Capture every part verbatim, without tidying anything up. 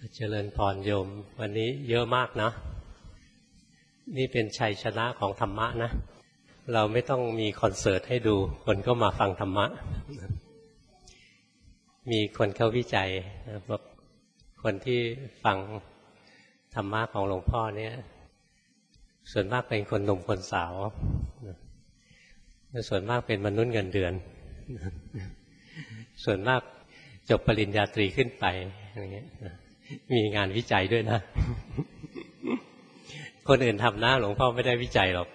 เจริญพรโยมวันนี้เยอะมากนะนี่เป็นชัยชนะของธรรมะนะเราไม่ต้องมีคอนเสิร์ตให้ดูคนก็มาฟังธรรมะมีคนเข้าวิจัยบอกคนที่ฟังธรรมะของหลวงพ่อเนี่ยส่วนมากเป็นคนหนุ่มคนสาวส่วนมากเป็นมนุษย์เงินเดือนส่วนมากจบปริญญาตรีขึ้นไปอย่างเงี้ยมีงานวิจัยด้วยนะคนอื่นทำนะหลวงพ่อไม่ได้วิจัยหรอก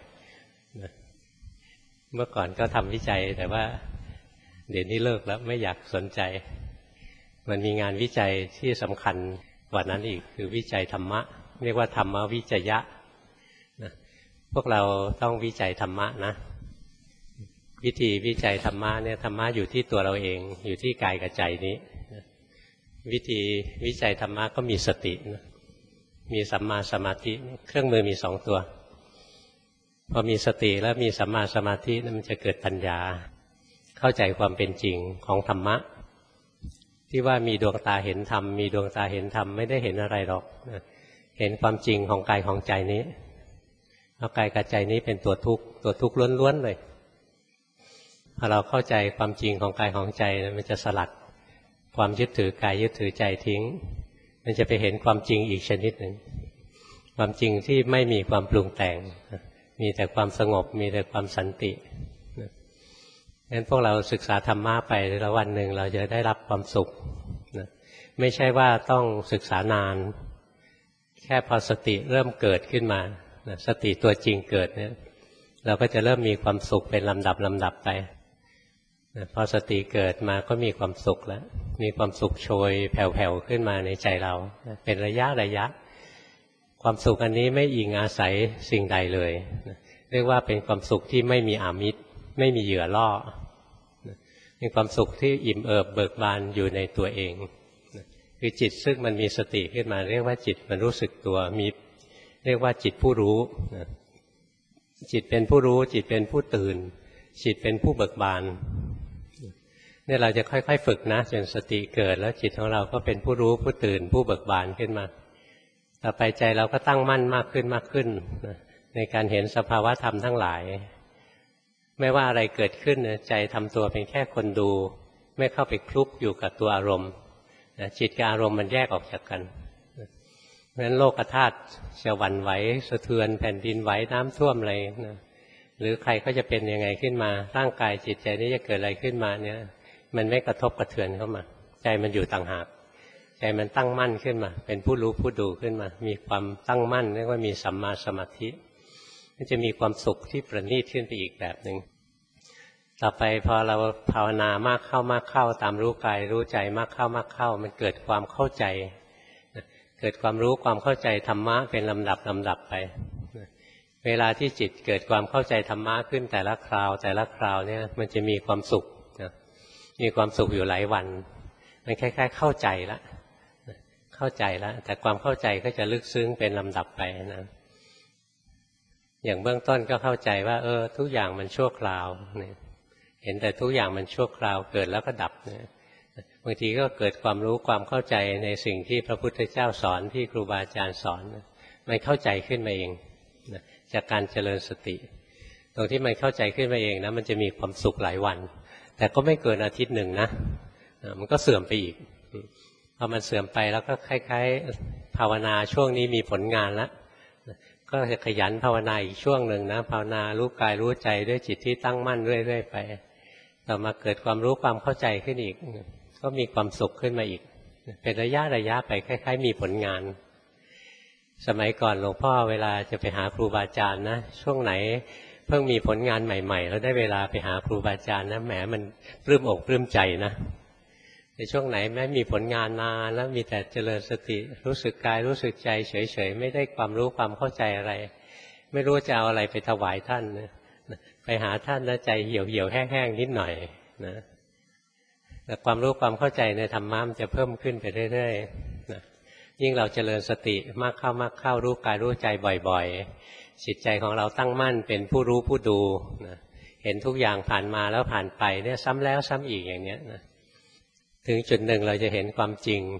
เมื่อก่อนก็ทำวิจัยแต่ว่าเดี๋ยวนี้เลิกแล้วไม่อยากสนใจมันมีงานวิจัยที่สำคัญกว่านั้นอีกคือวิจัยธรรมะเรียกว่าธรรมวิจยะนะพวกเราต้องวิจัยธรรมะนะวิธีวิจัยธรรมะเนี่ยธรรมะอยู่ที่ตัวเราเองอยู่ที่กายกับใจนี้วิธีวิจัยธรรมะก็มีสติมีสัมมาสมาธิเครื่องมือมีสองตัวพอมีสติแล้วมีสัมมาสมาธิมันจะเกิดปัญญาเข้าใจความเป็นจริงของธรรมะที่ว่ามีดวงตาเห็นธรรมมีดวงตาเห็นธรรมไม่ได้เห็นอะไรหรอกเห็นความจริงของกายของใจนี้เอากายกับใจนี้เป็นตัวทุกข์ตัวทุกข์ล้วนๆเลยพอเราเข้าใจความจริงของกายของใจมันจะสลัดความยึดถือกายยึดถือใจทิ้งมันจะไปเห็นความจริงอีกชนิดหนึ่งความจริงที่ไม่มีความปรุงแต่งมีแต่ความสงบมีแต่ความสันติงั้นพวกเราศึกษาธรรมะไปแล้ววันหนึ่งเราจะได้รับความสุขไม่ใช่ว่าต้องศึกษานานแค่พอสติเริ่มเกิดขึ้นมาสติตัวจริงเกิดเนี่ยเราก็จะเริ่มมีความสุขเป็นลำดับลำดับไปพอสติเกิดมาก็มีความสุขแล้วมีความสุขโชยแผ่วๆขึ้นมาในใจเราเป็นระยะระยะความสุขอันนี้ไม่อิงอาศัยสิ่งใดเลยเรียกว่าเป็นความสุขที่ไม่มีอามิตรไม่มีเหยื่อล่อเป็นความสุขที่อิ่มเอิบเบิกบานอยู่ในตัวเองคือจิตซึ่งมันมีสติขึ้นมาเรียกว่าจิตมันรู้สึกตัวมีเรียกว่าจิตผู้รู้จิตเป็นผู้รู้จิตเป็นผู้ตื่นจิตเป็นผู้เบิกบานเนี่ยเราจะค่อยๆฝึกนะจนสติเกิดแล้วจิตของเราก็เป็นผู้รู้ผู้ตื่นผู้เบิกบานขึ้นมาต่อไปใจเราก็ตั้งมั่นมากขึ้นมากขึ้นในการเห็นสภาวะธรรมทั้งหลายไม่ว่าอะไรเกิดขึ้นใจทำตัวเป็นแค่คนดูไม่เข้าไปคลุกอยู่กับตัวอารมณ์จิตกับอารมณ์มันแยกออกจากกันเพราะฉะนั้นโลกธาตุจะหวั่นไหวสะเทือนแผ่นดินไหวน้ำท่วมอะไรนะหรือใครก็จะเป็นยังไงขึ้นมาร่างกายจิตใจนี้จะเกิดอะไรขึ้นมาเนี่ยมันไม่กระทบกระเทือนเข้ามาใจมันอยู่ต่างหากใจมันตั้งมั่นขึ้นมาเป็นผู้รู้ผู้ดูขึ้นมามีความตั้งมั่นเรียกว่ามีสัมมาสมาธิมันจะมีความสุขที่ประณีตขึ้นไปอีกแบบหนึ่งต่อไปพอเราภาวนามากเข้ามากเข้าตามรู้กายรู้ใจมากเข้ามากเข้ามันเกิดความเข้าใจเกิดความรู้ความเข้าใจธรรมะเป็นลำดับลำดับไปเวลาที่จิตเกิดความเข้าใจธรรมะขึ้นแต่ละคราวแต่ละคราวเนี่ยมันจะมีความสุขมีความสุขอยู่หลายวันมันคล้ายๆเข้าใจแล้วเข้าใจแล้วแต่ความเข้าใจก็จะลึกซึ้งเป็นลำดับไปนะอย่างเบื้องต้นก็เข้าใจว่าเออทุกอย่างมันชั่วคราวเนี่ยเห็นแต่ทุกอย่างมันชั่วคราวเกิดแล้วก็ดับเนี่ยบางทีก็เกิดความรู้ความเข้าใจในสิ่งที่พระพุทธเจ้าสอนที่ครูบาอาจารย์สอนมันเข้าใจขึ้นมาเองจากการเจริญสติตรงที่มันเข้าใจขึ้นมาเองนะมันจะมีความสุขหลายวันแต่ก็ไม่เกินอาทิตย์หนึ่งนะมันก็เสื่อมไปอีกพอมันเสื่อมไปแล้วก็คล้ายๆภาวนาช่วงนี้มีผลงานแล้วก็จะขยันภาวนาอีกช่วงหนึ่งนะภาวนารู้กายรู้ใจด้วยจิตที่ตั้งมั่นเรื่อยๆไปต่อมาเกิดความรู้ความเข้าใจขึ้นอีกก็มีความสุขขึ้นมาอีกเป็นระยะระยะไปคล้ายๆมีผลงานสมัยก่อนหลวงพ่อเวลาจะไปหาครูบาอาจารย์นะช่วงไหนเพิ่งมีผลงานใหม่ๆแล้วได้เวลาไปหาครูบาอาจารย์นะแหมมันปลื้มอกปลื้มใจนะในช่วงไหนแม้มีผลงานนานแล้วมีแต่เจริญสติรู้สึกกายรู้สึกใจเฉยๆไม่ได้ความรู้ความเข้าใจอะไรไม่รู้จะเอาอะไรไปถวายท่านนะไปหาท่านแล้วใจเหี่ยวเหี่ยวแห้งๆนิดหน่อยนะแต่ความรู้ความเข้าใจในธรรมะมันจะเพิ่มขึ้นไปเรื่อยๆนะยิ่งเราเจริญสติมากเข้ามากเข้ารู้กายรู้ใจบ่อยๆจิตใจของเราตั้งมั่นเป็นผู้รู้ผู้ดูนะเห็นทุกอย่างผ่านมาแล้วผ่านไปเนี่ยซ้ำแล้วซ้ำอีกอย่างเนี้ยนะถึงจุดหนึ่งเราจะเห็นความจริงเ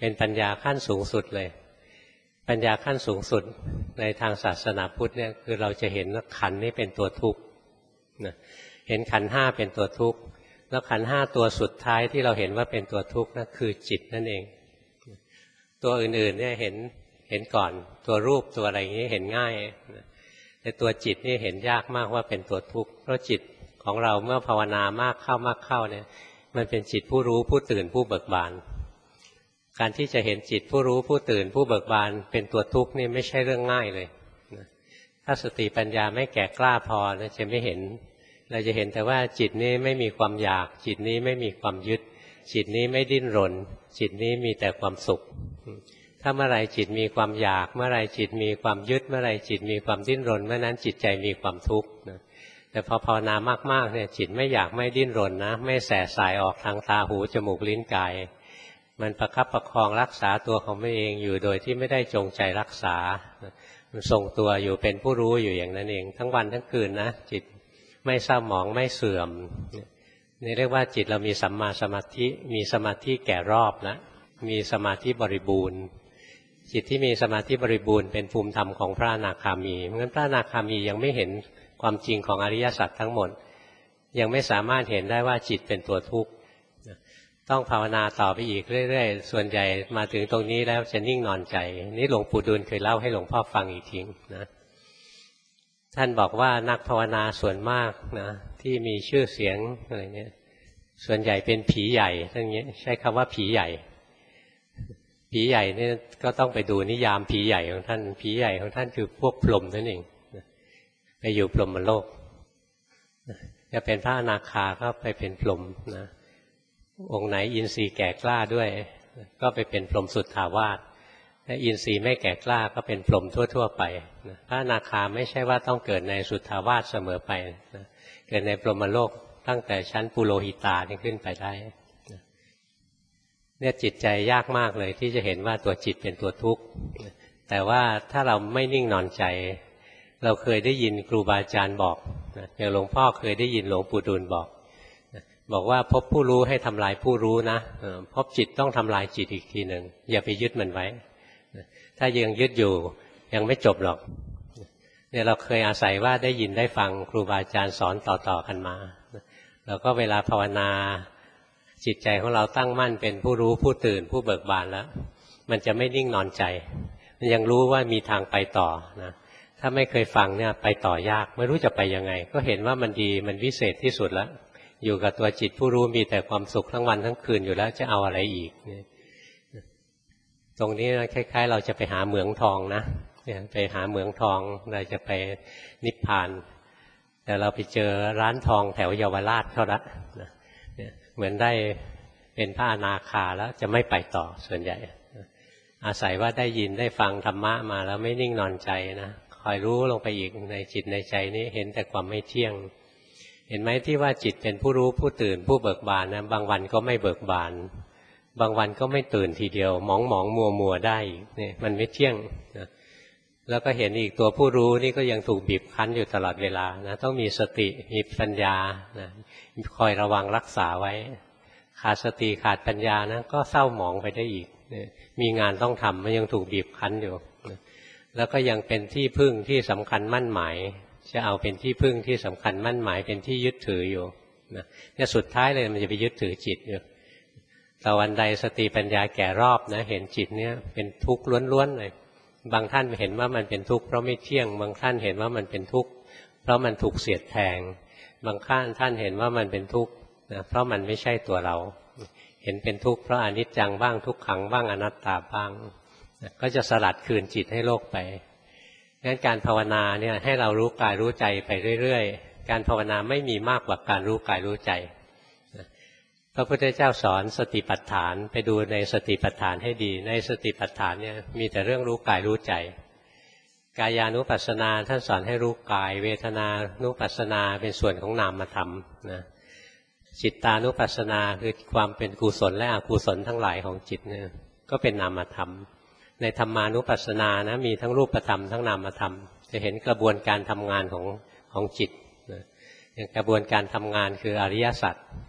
เป็นปัญญาขั้นสูงสุดเลยปัญญาขั้นสูงสุดในทางศาสนาพุทธเนี่ยคือเราจะเห็นว่าขันธ์นี้เป็นตัวทุกข์นะเห็นขันธ์ห้าเป็นตัวทุกข์แล้วขันธ์ห้าตัวสุดท้ายที่เราเห็นว่าเป็นตัวทุกข์นั่นคือจิตนั่นเองตัวอื่นๆเนี่ยเห็นเห็นก่อนตัวรูปตัวอะไรอย่างนี้เห็นง่ายแต่ตัวจิตนี่เห็นยากมากว่าเป็นตัวทุกข์เพราะจิตของเราเมื่อภาวนามากเข้ามากเข้าเนี่ยมันเป็นจิตผู้รู้ผู้ตื่นผู้เบิกบานการที่จะเห็นจิตผู้รู้ผู้ตื่นผู้เบิกบานเป็นตัวทุกข์นี่ไม่ใช่เรื่องง่ายเลยถ้าสติปัญญาไม่แก่กล้าพอนะจะไม่เห็นเราจะเห็นแต่ว่าจิตนี้ไม่มีความอยากจิตนี้ไม่มีความยึดจิตนี้ไม่ดิ้นรนจิตนี้มีแต่ความสุขถ้าเมื่อไรจิตมีความอยากเมื่อไรจิตมีความยึดเมื่อไรจิตมีความดิ้นรนเมื่อนั้นจิตใจมีความทุกข์แต่พอภาวนามากๆเนี่ยจิตไม่อยากไม่ดิ้นรนนะไม่แส่สายออกทางตาหูจมูกลิ้นกายมันประคับประคองรักษาตัวของมันเองอยู่โดยที่ไม่ได้จงใจรักษามันทรงตัวอยู่เป็นผู้รู้อยู่อย่างนั้นเองทั้งวันทั้งคืนนะจิตไม่เศร้าหมองไม่เสื่อมนี่เรียกว่าจิตเรามีสัมมาสมาธิมีสมาธิแก่รอบนะมีสมาธิบริบูรณ์จิตที่มีสมาธิบริบูรณ์เป็นภูมิธรรมของพระอนาคามีเพราะงั้นพระอนาคามียังไม่เห็นความจริงของอริยสัจทั้งหมดยังไม่สามารถเห็นได้ว่าจิตเป็นตัวทุกข์ต้องภาวนาต่อไปอีกเรื่อยๆส่วนใหญ่มาถึงตรงนี้แล้วจะนิ่งนอนใจนี่หลวงปู่ดูลย์เคยเล่าให้หลวงพ่อฟังอีกทีนะท่านบอกว่านักภาวนาส่วนมากนะที่มีชื่อเสียงอะไรเนี่ยส่วนใหญ่เป็นผีใหญ่ทั้งนี้ใช้คำว่าผีใหญ่ผีใหญ่นี่ก็ต้องไปดูนิยามผีใหญ่ของท่านผีใหญ่ของท่านคือพวกพรหมนั่นเองไปอยู่พรหมโลกจะเป็นพระอนาคาก็ไปเป็นพรหมนะองค์ไหนอินทรีย์แก่กล้าด้วยก็ไปเป็นพรหมสุทธาวาสถ้าอินทรีย์ไม่แก่กล้าก็เป็นพรหมทั่วๆไปพระอนาคาไม่ใช่ว่าต้องเกิดในสุทธาวาสเสมอไปนะเกิดในพรหมโลกตั้งแต่ชั้นปุโรหิตานี่ขึ้นไปได้เนี่ยจิตใจยากมากเลยที่จะเห็นว่าตัวจิตเป็นตัวทุกข์แต่ว่าถ้าเราไม่นิ่งนอนใจเราเคยได้ยินครูบาอาจารย์บอกอย่างหลวงพ่อเคยได้ยินหลวงปู่ดูลย์บอกบอกว่าพบผู้รู้ให้ทำลายผู้รู้นะพบจิตต้องทำลายจิตอีกทีหนึ่งอย่าไปยึดมันไว้ถ้ายังยึดอยู่ยังไม่จบหรอกเนี่ยเราเคยอาศัยว่าได้ยินได้ฟังครูบาอาจารย์สอนต่อๆกันมาเราก็เวลาภาวนาจิตใจของเราตั้งมั่นเป็นผู้รู้ผู้ตื่นผู้เบิกบานแล้วมันจะไม่นิ่งนอนใจมันยังรู้ว่ามีทางไปต่อนะถ้าไม่เคยฟังเนี่ยไปต่อยากไม่รู้จะไปยังไงก็เห็นว่ามันดีมันวิเศษที่สุดแล้วอยู่กับตัวจิตผู้รู้มีแต่ความสุขทั้งวันทั้งคืนอยู่แล้วจะเอาอะไรอีกตรงนี้คล้ายๆเราจะไปหาเหมืองทองนะไปหาเหมืองทองเราจะไปนิพพานแต่เราไปเจอร้านทองแถวเยาวราชเขาละเหมือนได้เป็นพระอนาคาแล้วจะไม่ไปต่อส่วนใหญ่อาศัยว่าได้ยินได้ฟังธรรมะมาแล้วไม่นิ่งนอนใจนะคอยรู้ลงไปอีกในจิตในใจนี้เห็นแต่ความไม่เที่ยงเห็นไหมที่ว่าจิตเป็นผู้รู้ผู้ตื่นผู้เบิกบานนะบางวันก็ไม่เบิกบานบางวันก็ไม่ตื่นทีเดียวหมองหมองมัวมัวได้นี่มันไม่เที่ยงนะแล้วก็เห็นอีกตัวผู้รู้นี่ก็ยังถูกบีบคั้นอยู่ตลอดเวลานะต้องมีสติมีปัญญานะคอยระวังรักษาไว้ขาดสติขาดปัญญานะก็เศร้าหมองไปได้อีกนะมีงานต้องทำมันยังถูกบีบคั้นอยู่นะแล้วก็ยังเป็นที่พึ่งที่สำคัญมั่นหมายจะเอาเป็นที่พึ่งที่สำคัญมั่นหมายเป็นที่ยึดถืออยู่นะเนี่ยสุดท้ายเลยมันจะไปยึดถือจิตอยู่แต่วันใดสติปัญญาแก่รอบนะเห็นจิตเนี่ยเป็นทุกข์ล้วนๆเลยบางท่านเห็นว่ามันเป็นทุกข์เพราะไม่เที่ยงบางท่านเห็นว่ามันเป็นทุกข์เพราะมันถูกเสียดแทงบางท่านท่านเห็นว่ามันเป็นทุกข์นะเพราะมันไม่ใช่ตัวเราเห็นเป็นทุกข์เพราะอนิจจังบ้างทุกขังบ้างอนัตตาบ้างนะก็จะสลัดคืนจิตให้โลกไปงั้นการภาวนาเนี่ยให้เรารู้กายรู้ใจไปเรื่อยๆการภาวนาไม่มีมากกว่าการรู้กายรู้ใจพระพุทธเจ้าสอนสติปัฏฐานไปดูในสติปัฏฐานให้ดีในสติปัฏฐานเนี่ยมีแต่เรื่องรู้กายรู้ใจกายานุปัสสนาท่านสอนให้รู้กายเวทนานุปัสสนาเป็นส่วนของนามธรรมนะจิตตานุปัสสนาคือความเป็นกุศลและอกุศลทั้งหลายของจิตเนี่ยก็เป็นนามธรรมในธรรมานุปัสสนานะมีทั้งรูปธรรมทั้งนามธรรมจะเห็นกระบวนการทำงานของของจิตนะอย่างกระบวนการทำงานคืออริยสัจนะ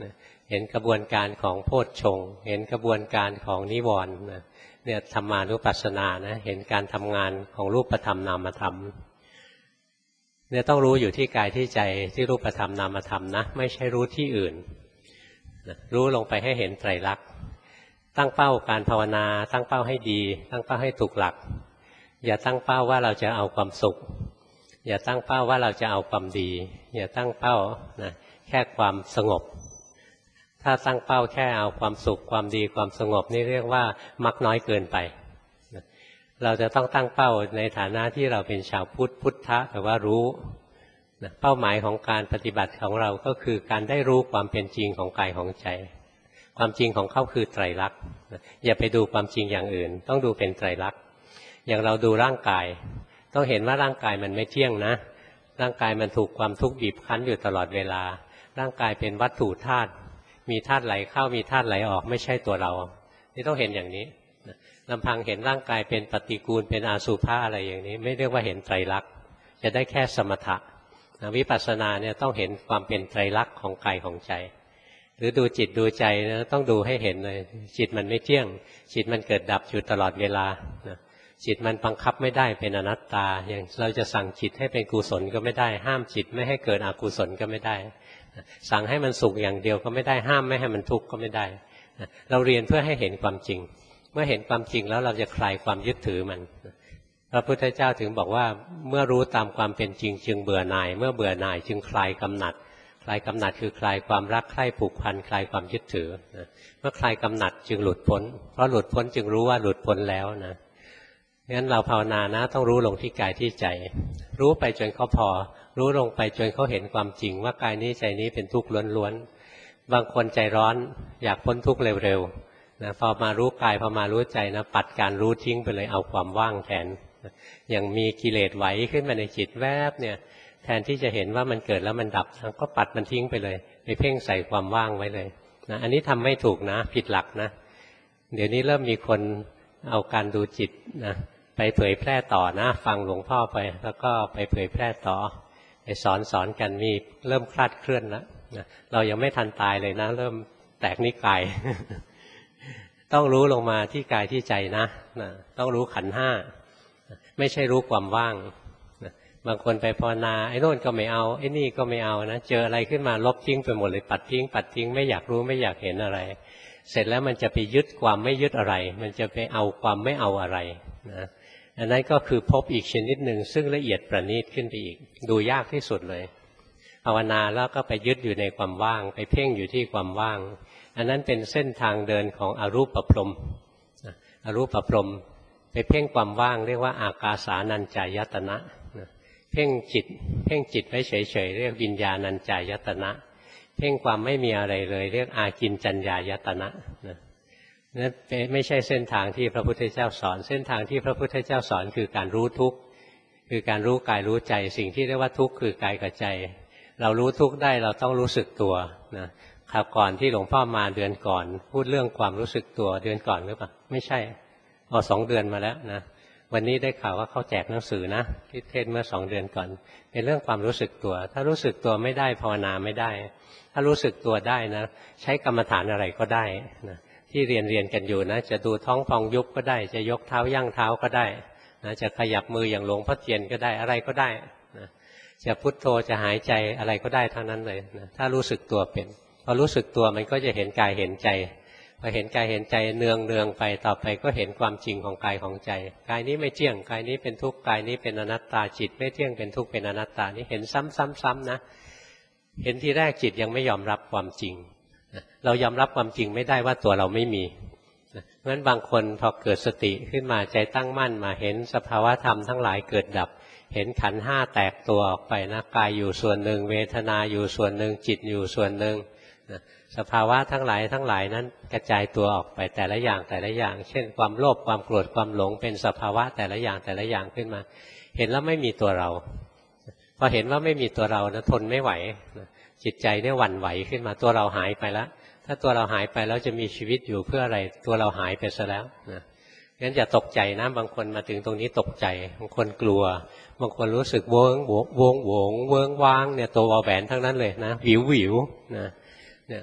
เห็นกระบวนการของโพชฌงค์เห็นกระบวนการของนิวรณ์นะเนี่ยธรรมานุปัสสนานะเห็นการทำงานของรูปธรรมนามธรรมเนี่ยต้องรู้อยู่ที่กายที่ใจที่รูปธรรมนามธรรมนะไม่ใช่รู้ที่อื่นนะรู้ลงไปให้เห็นไตรลักษณ์ตั้งเป้าการภาวนาตั้งเป้าให้ดีตั้งเป้าให้ถูกหลักอย่าตั้งเป้าว่าเราจะเอาความสุขอย่าตั้งเป้าว่าเราจะเอาความดีอย่าตั้งเป้านะแค่ความสงบถ้าตั้งเป้าแค่เอาความสุขความดีความสงบนี่เรียกว่ามักน้อยเกินไปเราจะต้องตั้งเป้าในฐานะที่เราเป็นชาวพุทธพุทธะแต่ว่ารู้เป้าหมายของการปฏิบัติของเราก็คือการได้รู้ความเป็นจริงของกายของใจความจริงของเขาคือไตรลักษณ์อย่าไปดูความจริงอย่างอื่นต้องดูเป็นไตรลักษณ์อย่างเราดูร่างกายต้องเห็นว่าร่างกายมันไม่เที่ยงนะร่างกายมันถูกความทุกข์บีบคั้นอยู่ตลอดเวลาร่างกายเป็นวัตถุธาตุมีธาตุไหลเข้ามีธาตุไหลออกไม่ใช่ตัวเรานี่ต้องเห็นอย่างนี้ลำพังเห็นร่างกายเป็นปฏิกูลเป็นอาสุภะอะไรอย่างนี้ไม่เรียกว่าเห็นไตรลักษณ์จะได้แค่สมถะวิปัสสนาเนี่ยต้องเห็นความเป็นไตรลักษณ์ของกายของใจหรือดูจิตดูใจนะต้องดูให้เห็นเลยจิตมันไม่เที่ยงจิตมันเกิดดับอยู่ตลอดเวลาจิตมันบังคับไม่ได้เป็นอนัตตาอย่างเราจะสั่งจิตให้เป็นกุศลก็ไม่ได้ห้ามจิตไม่ให้เกิดอกุศลก็ไม่ได้สั่งให้มันสุขอย่างเดียวก็ไม่ได้ห้ามไม่ให้มันทุกข์ก็ไม่ได้เราเรียนเพื่อให้เห็นความจริงเมื่อเห็นความจริงแล้วเราจะคลายความยึดถือมันพระพุทธเจ้าถึงบอกว่าเมื่อรู้ตามความเป็นจริงจึงเบื่อหน่ายเมื่อเบื่อหน่ายจึงคลายกำหนัดคลายกำหนัดคือคลายความรักใคร่ผูกพันคลายความยึดถือเมื่อคลายกำหนัดจึงหลุดพ้นเพราะหลุดพ้นจึงรู้ว่าหลุดพ้นแล้วนะงั้นเราภาวนานะต้องรู้ลงที่กายที่ใจรู้ไปจนเขาพอรู้ลงไปจนเขาเห็นความจริงว่ากายนี้ใจนี้เป็นทุกข์ล้วนๆบางคนใจร้อนอยากพ้นทุกข์เร็วๆนะพอมารู้กายพอมารู้ใจนะปัดการรู้ทิ้งไปเลยเอาความว่างแทนอย่างมีกิเลสไหวขึ้นมาในจิตแวบเนี่ยแทนที่จะเห็นว่ามันเกิดแล้วมันดับก็ปัดมันทิ้งไปเลยไปเพ่งใส่ความว่างไว้เลยนะอันนี้ทำไม่ถูกนะผิดหลักนะเดี๋ยวนี้เริ่มมีคนเอาการดูจิตนะไปเผยแพร่ต่อนะฟังหลวงพ่อไปแล้วก็ไปเผยแพร่ต่อไปสอนสอนกันมีเริ่มคลาดเคลื่อนแล้วนะเรายังไม่ทันตายเลยนะเริ่มแตกนิกาย ต้องรู้ลงมาที่กายที่ใจนะนะต้องรู้ขันธ์ห้าไม่ใช่รู้ความว่างนะบางคนไปภาวนาไอ้โน่นก็ไม่เอาไอ้นี่ก็ไม่เอานะเจออะไรขึ้นมาลบทิ้งไปหมดเลยปัดทิ้งปัดทิ้งไม่อยากรู้ไม่อยากเห็นอะไรเสร็จแล้วมันจะไปยึดความไม่ยึดอะไรมันจะไปเอาความไม่เอาอะไรนะอันนั้นก็คือพบอีกชนิดหนึ่งซึ่งละเอียดประณีตขึ้นไปอีกดูยากที่สุดเลยภาวนาแล้วก็ไปยึดอยู่ในความว่างไปเพ่งอยู่ที่ความว่างอันนั้นเป็นเส้นทางเดินของอรูปพรหมอรูปพรหมไปเพ่งความว่างเรียกว่าอากาสานัญจายตนะเพ่งจิตเพ่งจิตไว้เฉยๆเรียกวิญญาณัญจายตนะเพ่งความไม่มีอะไรเลยเรียกอากินจัญญายตนะนั่นไม่ใช่เส้นทางที่พระพุทธเจ้าสอนเส้นทางที่พระพุทธเจ้าสอนคือการรู้ทุกข์คือการรู้กายรู้ใจสิ่งที่เรียกว่าทุกข์คือกายกับใจเรารู้ทุกข์ได้เราต้องรู้สึกตัวนะคราวก่อนที่หลวงพ่อมาเดือนก่อนพูดเรื่องความรู้สึกตัวเดือนก่อนหรือเปล่าไม่ใช่พอสองเดือนมาแล้วนะวันนี้ได้ข่าวว่าเขาแจกหนังสือนะที่เทศเมื่อสองเดือนก่อนเป็นเรื่องความรู้สึกตัวถ้ารู้สึกตัวไม่ได้ภาวนาไม่ได้ถ้ารู้สึกตัวได้นะใช้กรรมฐานอะไรก็ได้นะที่เรียนเรียนกันอยู่นะจะดูท้องพองยุบก็ได้จะยกเท้าย่างเท้าก็ได้นะจะขยับมืออย่างหลวงพ่อเทียนก็ได้อะไรก็ได้นะจะพุทโธจะหายใจอะไรก็ได้ทั้งนั้นเลยนะถ้ารู้สึกตัวเป็นพอรู้สึกตัวมันก็จะเห็นกายเห็นใจพอเห็นกายเห็นใจเนืองเนืองไปต่อไปก็เห็นความจริงของกายของใจกายนี้ไม่เที่ยงกายนี้เป็นทุกข์กายนี้เป็นอนัตตาจิตไม่เที่ยงเป็นทุกข์เป็นอนัตตานี่เห็นซ้ำๆๆนะเห็นทีแรกจิตยังไม่ยอมรับความจริงเรายอมรับความจริงไม่ได้ว่าตัวเราไม่มีเพราะฉะนั้นบางคนพอเกิดสติขึ้นมาใจตั้งมั่นมาเห็นสภาวะธรรมทั้งหลายเกิดดับเห็นขันธ์ห้าแตกตัวออกไปนะกายอยู่ส่วนหนึ่งเวทนาอยู่ส่วนหนึ่งจิตอยู่ส่วนหนึ่งสภาวะทั้งหลายทั้งหลายนั้นกระจายตัวออกไปแต่ละอย่างแต่ละอย่างเช่นความโลภความโกรธความหลงเป็นสภาวะแต่ละอย่างแต่ละอย่างขึ้นมาเห็นแล้วไม่มีตัวเราพอเห็นว่าไม่มีตัวเรานะทนไม่ไหวจิตใจเนี่ยหวั่นไหวขึ้นมาตัวเราหายไปแล้วถ้าตัวเราหายไปแล้วจะมีชีวิตอยู่เพื่ออะไรตัวเราหายไปซะแล้วนะงั้นอย่าตกใจนะบางคนมาถึงตรงนี้ตกใจบางคนกลัวบางคนรู้สึกเวิ้งโวงโวงเวิ้งว้างเนี่ยตัววอแหวนทั้งนั้นเลยนะวิววิวนะเนี่ย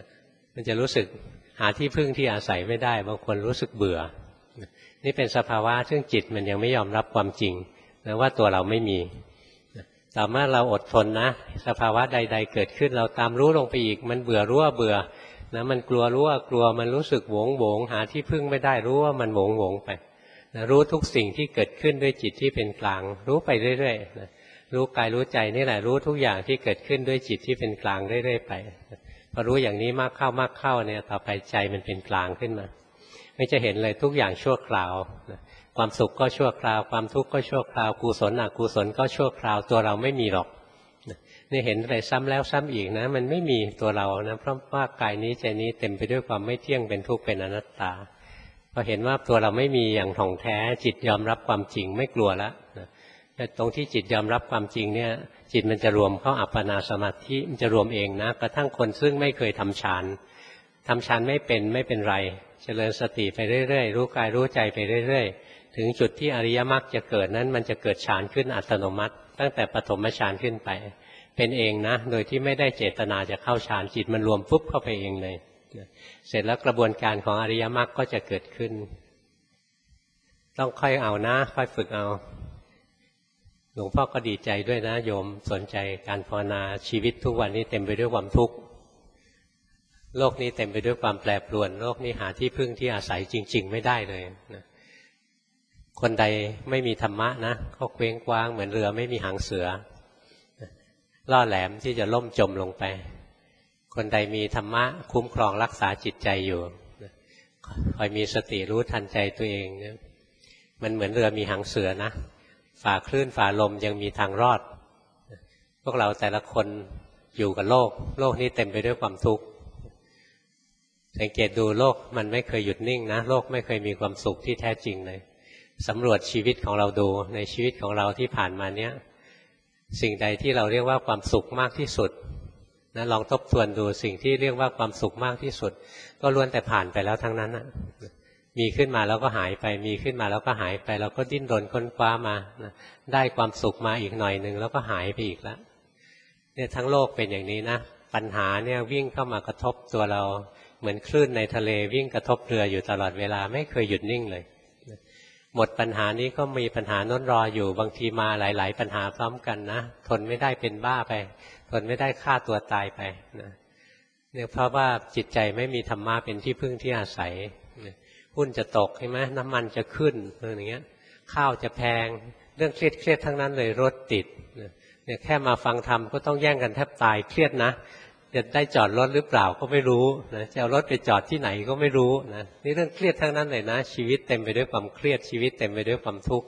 มันจะรู้สึกหาที่พึ่งที่อาศัยไม่ได้บางคนรู้สึกเบื่อนี่เป็นสภาวะซึ่งจิตมันยังไม่ยอมรับความจริงนะว่าตัวเราไม่มีแต่เมื่อเราอดทนนะสภาวะใดๆเกิดขึ้นเราตามรู้ลงไปอีกมันเบื่อรู้ว่าเบื่อนะมันกลัวรู้ว่ากลัวมันรู้สึกโหวงโหวงหาที่พึ่งไม่ได้รู้ว่ามันโหวงโหวงไปนะรู้ทุกสิ่งที่เกิดขึ้นด้วยจิตที่เป็นกลางรู้ไปเรื่อยๆนะรู้กายรู้ใจนี่แหละรู้ทุกอย่างที่เกิดขึ้นด้วยจิตที่เป็นกลางเรื่อยๆไปพอรู้อย่างนี้มากเข้ามากเข้าเนี่ยต่อไปใจมันเป็นกลางขึ้นมาไม่จะเห็นเลยทุกอย่างชั่วคราวความสุขก็ชั่วคราวความทุกข์ก็ชั่วคราวกุศลอกุศลก็ชั่วคราวตัวเราไม่มีหรอกนี่เห็นไปซ้ำแล้วซ้ำอีกนะมันไม่มีตัวเรานะเพราะว่ากายนี้ใจนี้เต็มไปด้วยความไม่เที่ยงเป็นทุกข์เป็นอนัตตาพอเห็นว่าตัวเราไม่มีอย่างถ่องแท้จิตยอมรับความจริงไม่กลัวแล้วแต่ตรงที่จิตยอมรับความจริงเนี่ยจิตมันจะรวมเข้าอัปปนาสมาธิมันจะรวมเองนะกระทั่งคนซึ่งไม่เคยทำฌานทำฌานไม่เป็นไม่เป็นไรเจริญสติไปเรื่อยๆรู้กายรู้ใจไปเรื่อยๆถึงจุดที่อริยมรรคจะเกิดนั้นมันจะเกิดฌานขึ้นอัตโนมัติตั้งแต่ปฐมฌานขึ้นไปเป็นเองนะโดยที่ไม่ได้เจตนาจะเข้าฌานจิตมันรวมปุ๊บเข้าไปเองเลยเสร็จแล้วกระบวนการของอริยมรรคก็จะเกิดขึ้นต้องค่อยเอานะค่อยฝึกเอาหลวงพ่อก็ดีใจด้วยนะโยมสนใจการภาวนาชีวิตทุกวันนี้เต็มไปด้วยความทุกข์โลกนี้เต็มไปด้วยความแปรปรวนโลกนี้หาที่พึ่งที่อาศัยจริงๆไม่ได้เลยนะคนใดไม่มีธรรมะนะก็เคว้งคว้างเหมือนเรือไม่มีหางเสือล่อแหลมที่จะล่มจมลงไปคนใดมีธรรมะคุ้มครองรักษาจิตใจอยู่คอยมีสติรู้ทันใจตัวเองเนี่ยมันเหมือนเรือมีหางเสือนะฝ่าคลื่นฝ่าลมยังมีทางรอดพวกเราแต่ละคนอยู่กับโลกโลกนี้เต็มไปด้วยความทุกข์สังเกตดูโลกมันไม่เคยหยุดนิ่งนะโลกไม่เคยมีความสุขที่แท้จริงเลยสำรวจชีวิตของเราดูในชีวิตของเราที่ผ่านมาเนี้ยสิ่งใดที่เราเรียกว่าความสุขมากที่สุดนะลองทบทวนดูสิ่งที่เรียกว่าความสุขมากที่สุดก็ล้วนแต่ผ่านไปแล้วทั้งนั้นนะมีขึ้นมาแล้วก็หายไปมีขึ้นมาแล้วก็หายไปเราก็ดิ้นรนค้นคว้ามานะได้ความสุขมาอีกหน่อยหนึ่งแล้วก็หายไปอีกแล้วเนี่ยทั้งโลกเป็นอย่างนี้นะปัญหาเนี่ยวิ่งเข้ามากระทบตัวเราเหมือนคลื่นในทะเลวิ่งกระทบเรืออยู่ตลอดเวลาไม่เคยหยุดนิ่งเลยหมดปัญหานี้ก็มีปัญหาโน้นรออยู่บางทีมาหลายๆปัญหาพร้อมกันนะทนไม่ได้เป็นบ้าไปทนไม่ได้ฆ่าตัวตายไปนะเนี่ยเพราะว่าจิตใจไม่มีธรรมะเป็นที่พึ่งที่อาศัยหุ้นจะตกใช่ไหมน้ำมันจะขึ้นอย่างเงี้ยข้าวจะแพงเรื่องเครียดเครียดทั้งนั้นเลยรถติดเนี่ยแค่มาฟังธรรมก็ต้องแย่งกันแทบตายเครียดนะจะได้จอดรถหรือเปล่าก็ไม่รู้นะจะเอารถไปจอดที่ไหนก็ไม่รู้นะนี่เรื่องเครียดทั้งนั้นเลยนะชีวิตเต็มไปด้วยความเครียดชีวิตเต็มไปด้วยความทุกข์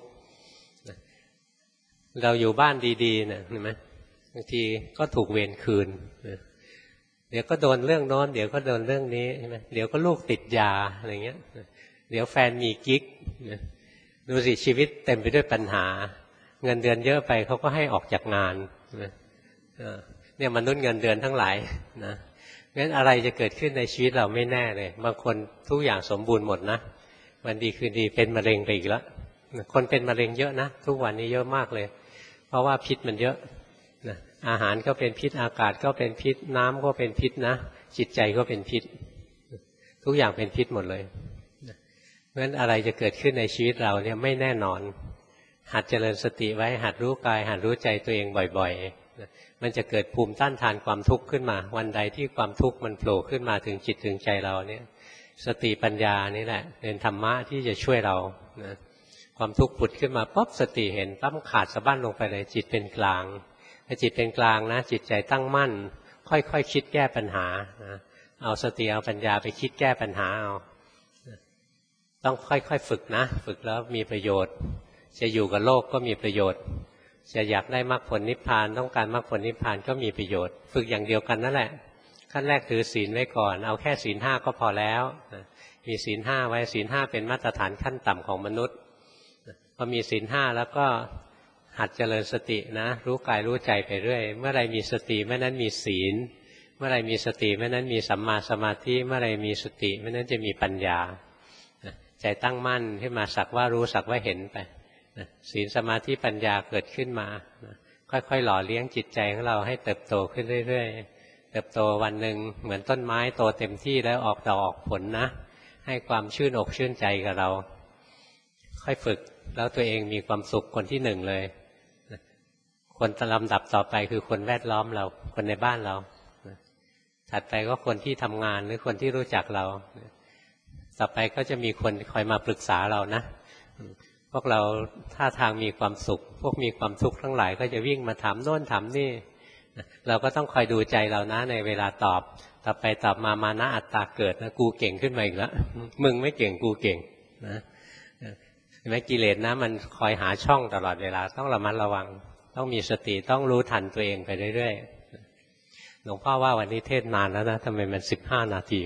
เราอยู่บ้านดีๆนะเห็นไหมบางทีก็ถูกเวรคืนเดี๋ยวก็โดนเรื่องโน้นเดี๋ยวก็โดนเรื่องนี้ใช่ไหมเดี๋ยวก็ลูกติดยาอะไรเงี้ยเดี๋ยวแฟนมีกิ๊กดูสิชีวิตเต็มไปด้วยปัญหาเงินเดือนเยอะไปเขาก็ให้ออกจากงานเนี่ยมนุษย์เงินเดือนทั้งหลายนะงั้นอะไรจะเกิดขึ้นในชีวิตเราไม่แน่เลยบางคนทุกอย่างสมบูรณ์หมดนะวันดีคืนดีเป็นมะเร็งไปอีกแล้วคนเป็นมะเร็งเยอะนะทุกวันนี้เยอะมากเลยเพราะว่าพิษมันเยอะนะอาหารก็เป็นพิษอากาศก็เป็นพิษน้ำก็เป็นพิษนะจิตใจก็เป็นพิษทุกอย่างเป็นพิษหมดเลยเพราะฉะนั้นอะไรจะเกิดขึ้นในชีวิตเราเนี่ยไม่แน่นอนหัดเจริญสติไว้หัดรู้กายหัดรู้ใจตัวเองบ่อยๆมันจะเกิดภูมิต้านทานความทุกข์ขึ้นมาวันใดที่ความทุกข์มันโผล่ขึ้นมาถึงจิตถึงใจเราเนี่ยสติปัญญานี่แหละเป็นธรรมะที่จะช่วยเรานะความทุกข์ผุดขึ้นมาป๊อบสติเห็นตั้มขาดสะบั้นลงไปเลยจิตเป็นกลางถ้าจิตเป็นกลางนะจิตใจตั้งมั่นค่อยๆ ค, คิดแก้ปัญหานะเอาสติเอาปัญญาไปคิดแก้ปัญหาเอาต้องค่อยๆฝึกนะฝึกแล้วมีประโยชน์จะอยู่กับโลกก็มีประโยชน์จะอยากได้มรรคผลนิพพานต้องการมรรคผลนิพพานก็มีประโยชน์ฝึกอย่างเดียวกันนั่นแหละขั้นแรกถือศีลไว้ก่อนเอาแค่ศีลห้าก็พอแล้วมีศีลห้าไว้ศีลห้าเป็นมาตรฐานขั้นต่ำของมนุษย์พอมีศีลห้าแล้วก็หัดเจริญสตินะรู้กายรู้ใจไปเรื่อยเมื่อไรมีสติเมื่อนั้นมีศีลเมื่อไรมีสติเมื่อนั้นมีสัมมาสมาธิเมื่อไรมีสติเมื่อนั้นจะมีปัญญาใจตั้งมั่นขึ้นมาสักว่ารู้สักว่าเห็นไปศีลสมาธิปัญญาเกิดขึ้นมาค่อยๆหล่อเลี้ยงจิตใจของเราให้เติบโตขึ้นเรื่อยๆเติบโตวันหนึ่งเหมือนต้นไม้โตเต็มที่แล้วออกดอกออกผลนะให้ความชื่นอกชื่นใจกับเราค่อยฝึกแล้วตัวเองมีความสุขคนที่หนึ่งเลยคนลำดับต่อไปคือคนแวดล้อมเราคนในบ้านเราถัดไปก็คนที่ทำงานหรือคนที่รู้จักเราต่อไปก็จะมีคนคอยมาปรึกษาเรานะพวกเราท่าทางมีความสุขพวกมีความทุกข์ทั้งหลายก็จะวิ่งมาถามโน่นถามนี่เราก็ต้องคอยดูใจเรานะในเวลาตอบต่อไปตอบมามานะอัตตาเกิดนะกูเก่งขึ้นมาอีกแล้วมึงไม่เก่งกูเก่งนะเห็นไหมกิเลสนะมันคอยหาช่องตลอดเวลาต้องระมัดระวังต้องมีสติต้องรู้ทันตัวเองไปเรื่อยๆหลวงพ่อว่าวันนี้เทศนานแล้วนะทำไมมันสิบห้านาที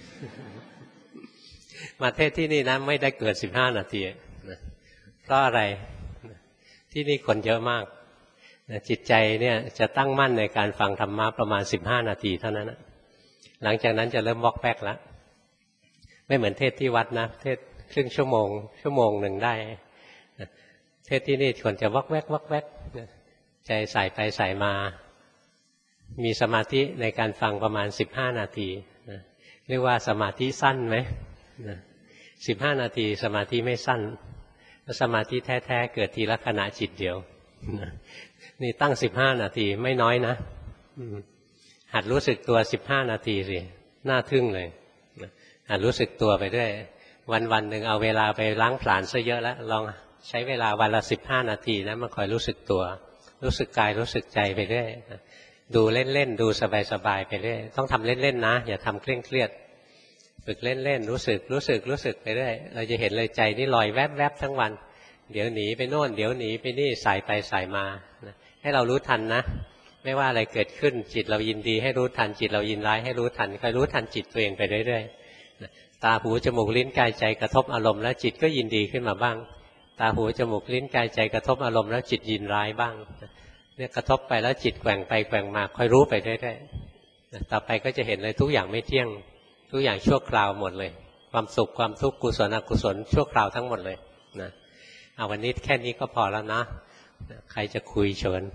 มาเทศที่นี่นะไม่ได้เกิดสิบห้านาทีเพราะอะไรที่นี่คนเยอะมากจิตใจเนี่ยจะตั้งมั่นในการฟังธรรมะประมาณสิบห้านาทีเท่านั้นนะหลังจากนั้นจะเริ่มวอกแวกแล้วไม่เหมือนเทศที่วัดนะเทศครึ่งชั่วโมงชั่วโมงหนึ่งได้เทศที่นี่คนจะวอกแวกวอกแวกใจใส่ไปใส่มามีสมาธิในการฟังประมาณสิบห้านาทีเรียกว่าสมาธิสั้นไหมสิบห้านาทีสมาธิไม่สั้นสมาธิแท้ๆเกิดทีละขณะจิตเดียวนี่ตั้งสิบห้านาทีไม่น้อยนะหัดรู้สึกตัวสิบห้านาทีสิน่าทึ่งเลยหัดรู้สึกตัวไปด้วยวันวันหนึ่งเอาเวลาไปล้างผลาญซะเยอะแล้วลองใช้เวลาวันละสิบห้านาทีนะมาคอยรู้สึกตัวรู้สึกกายรู้สึกใจไปเรื่อยดูเล่นๆดูสบายๆไปเรื่อยต้องทำเล่นๆนะอย่าทำเคร่งเครียดฝึกเล่นๆรู้สึกรู้สึกรู้สึกไปเรื่อยเราจะเห็นเลยใจนี่ลอยแวบๆทั้งวันเดี๋ยวหนีไปโน่นเดี๋ยวหนีไปนี่สายไปสายมาให้เรารู้ทันนะไม่ว่าอะไรเกิดขึ้นจิตเรายินดีให้รู้ทันจิตเรายินร้ายให้รู้ทันคอยรู้ทันจิตตัวเองไปเรื่อยๆตาหูจมูกลิ้นกายใจกระทบอารมณ์แล้วจิตก็ยินดีขึ้นมาบ้างตาหูจมูกลิ้นกายใจกระทบอารมณ์แล้วจิตยินร้ายบ้างเนี่ยกระทบไปแล้วจิตแกว่งไปแกว่งมาคอยรู้ไปเรื่อยๆต่อไปก็จะเห็นเลยทุกอย่างไม่เที่ยงทุกอย่างชั่วคราวหมดเลยความสุขความทุกข์กุศลอกุศลชั่วคราวทั้งหมดเลยนะเอาวันนี้แค่นี้ก็พอแล้วนะใครจะคุยเชิญ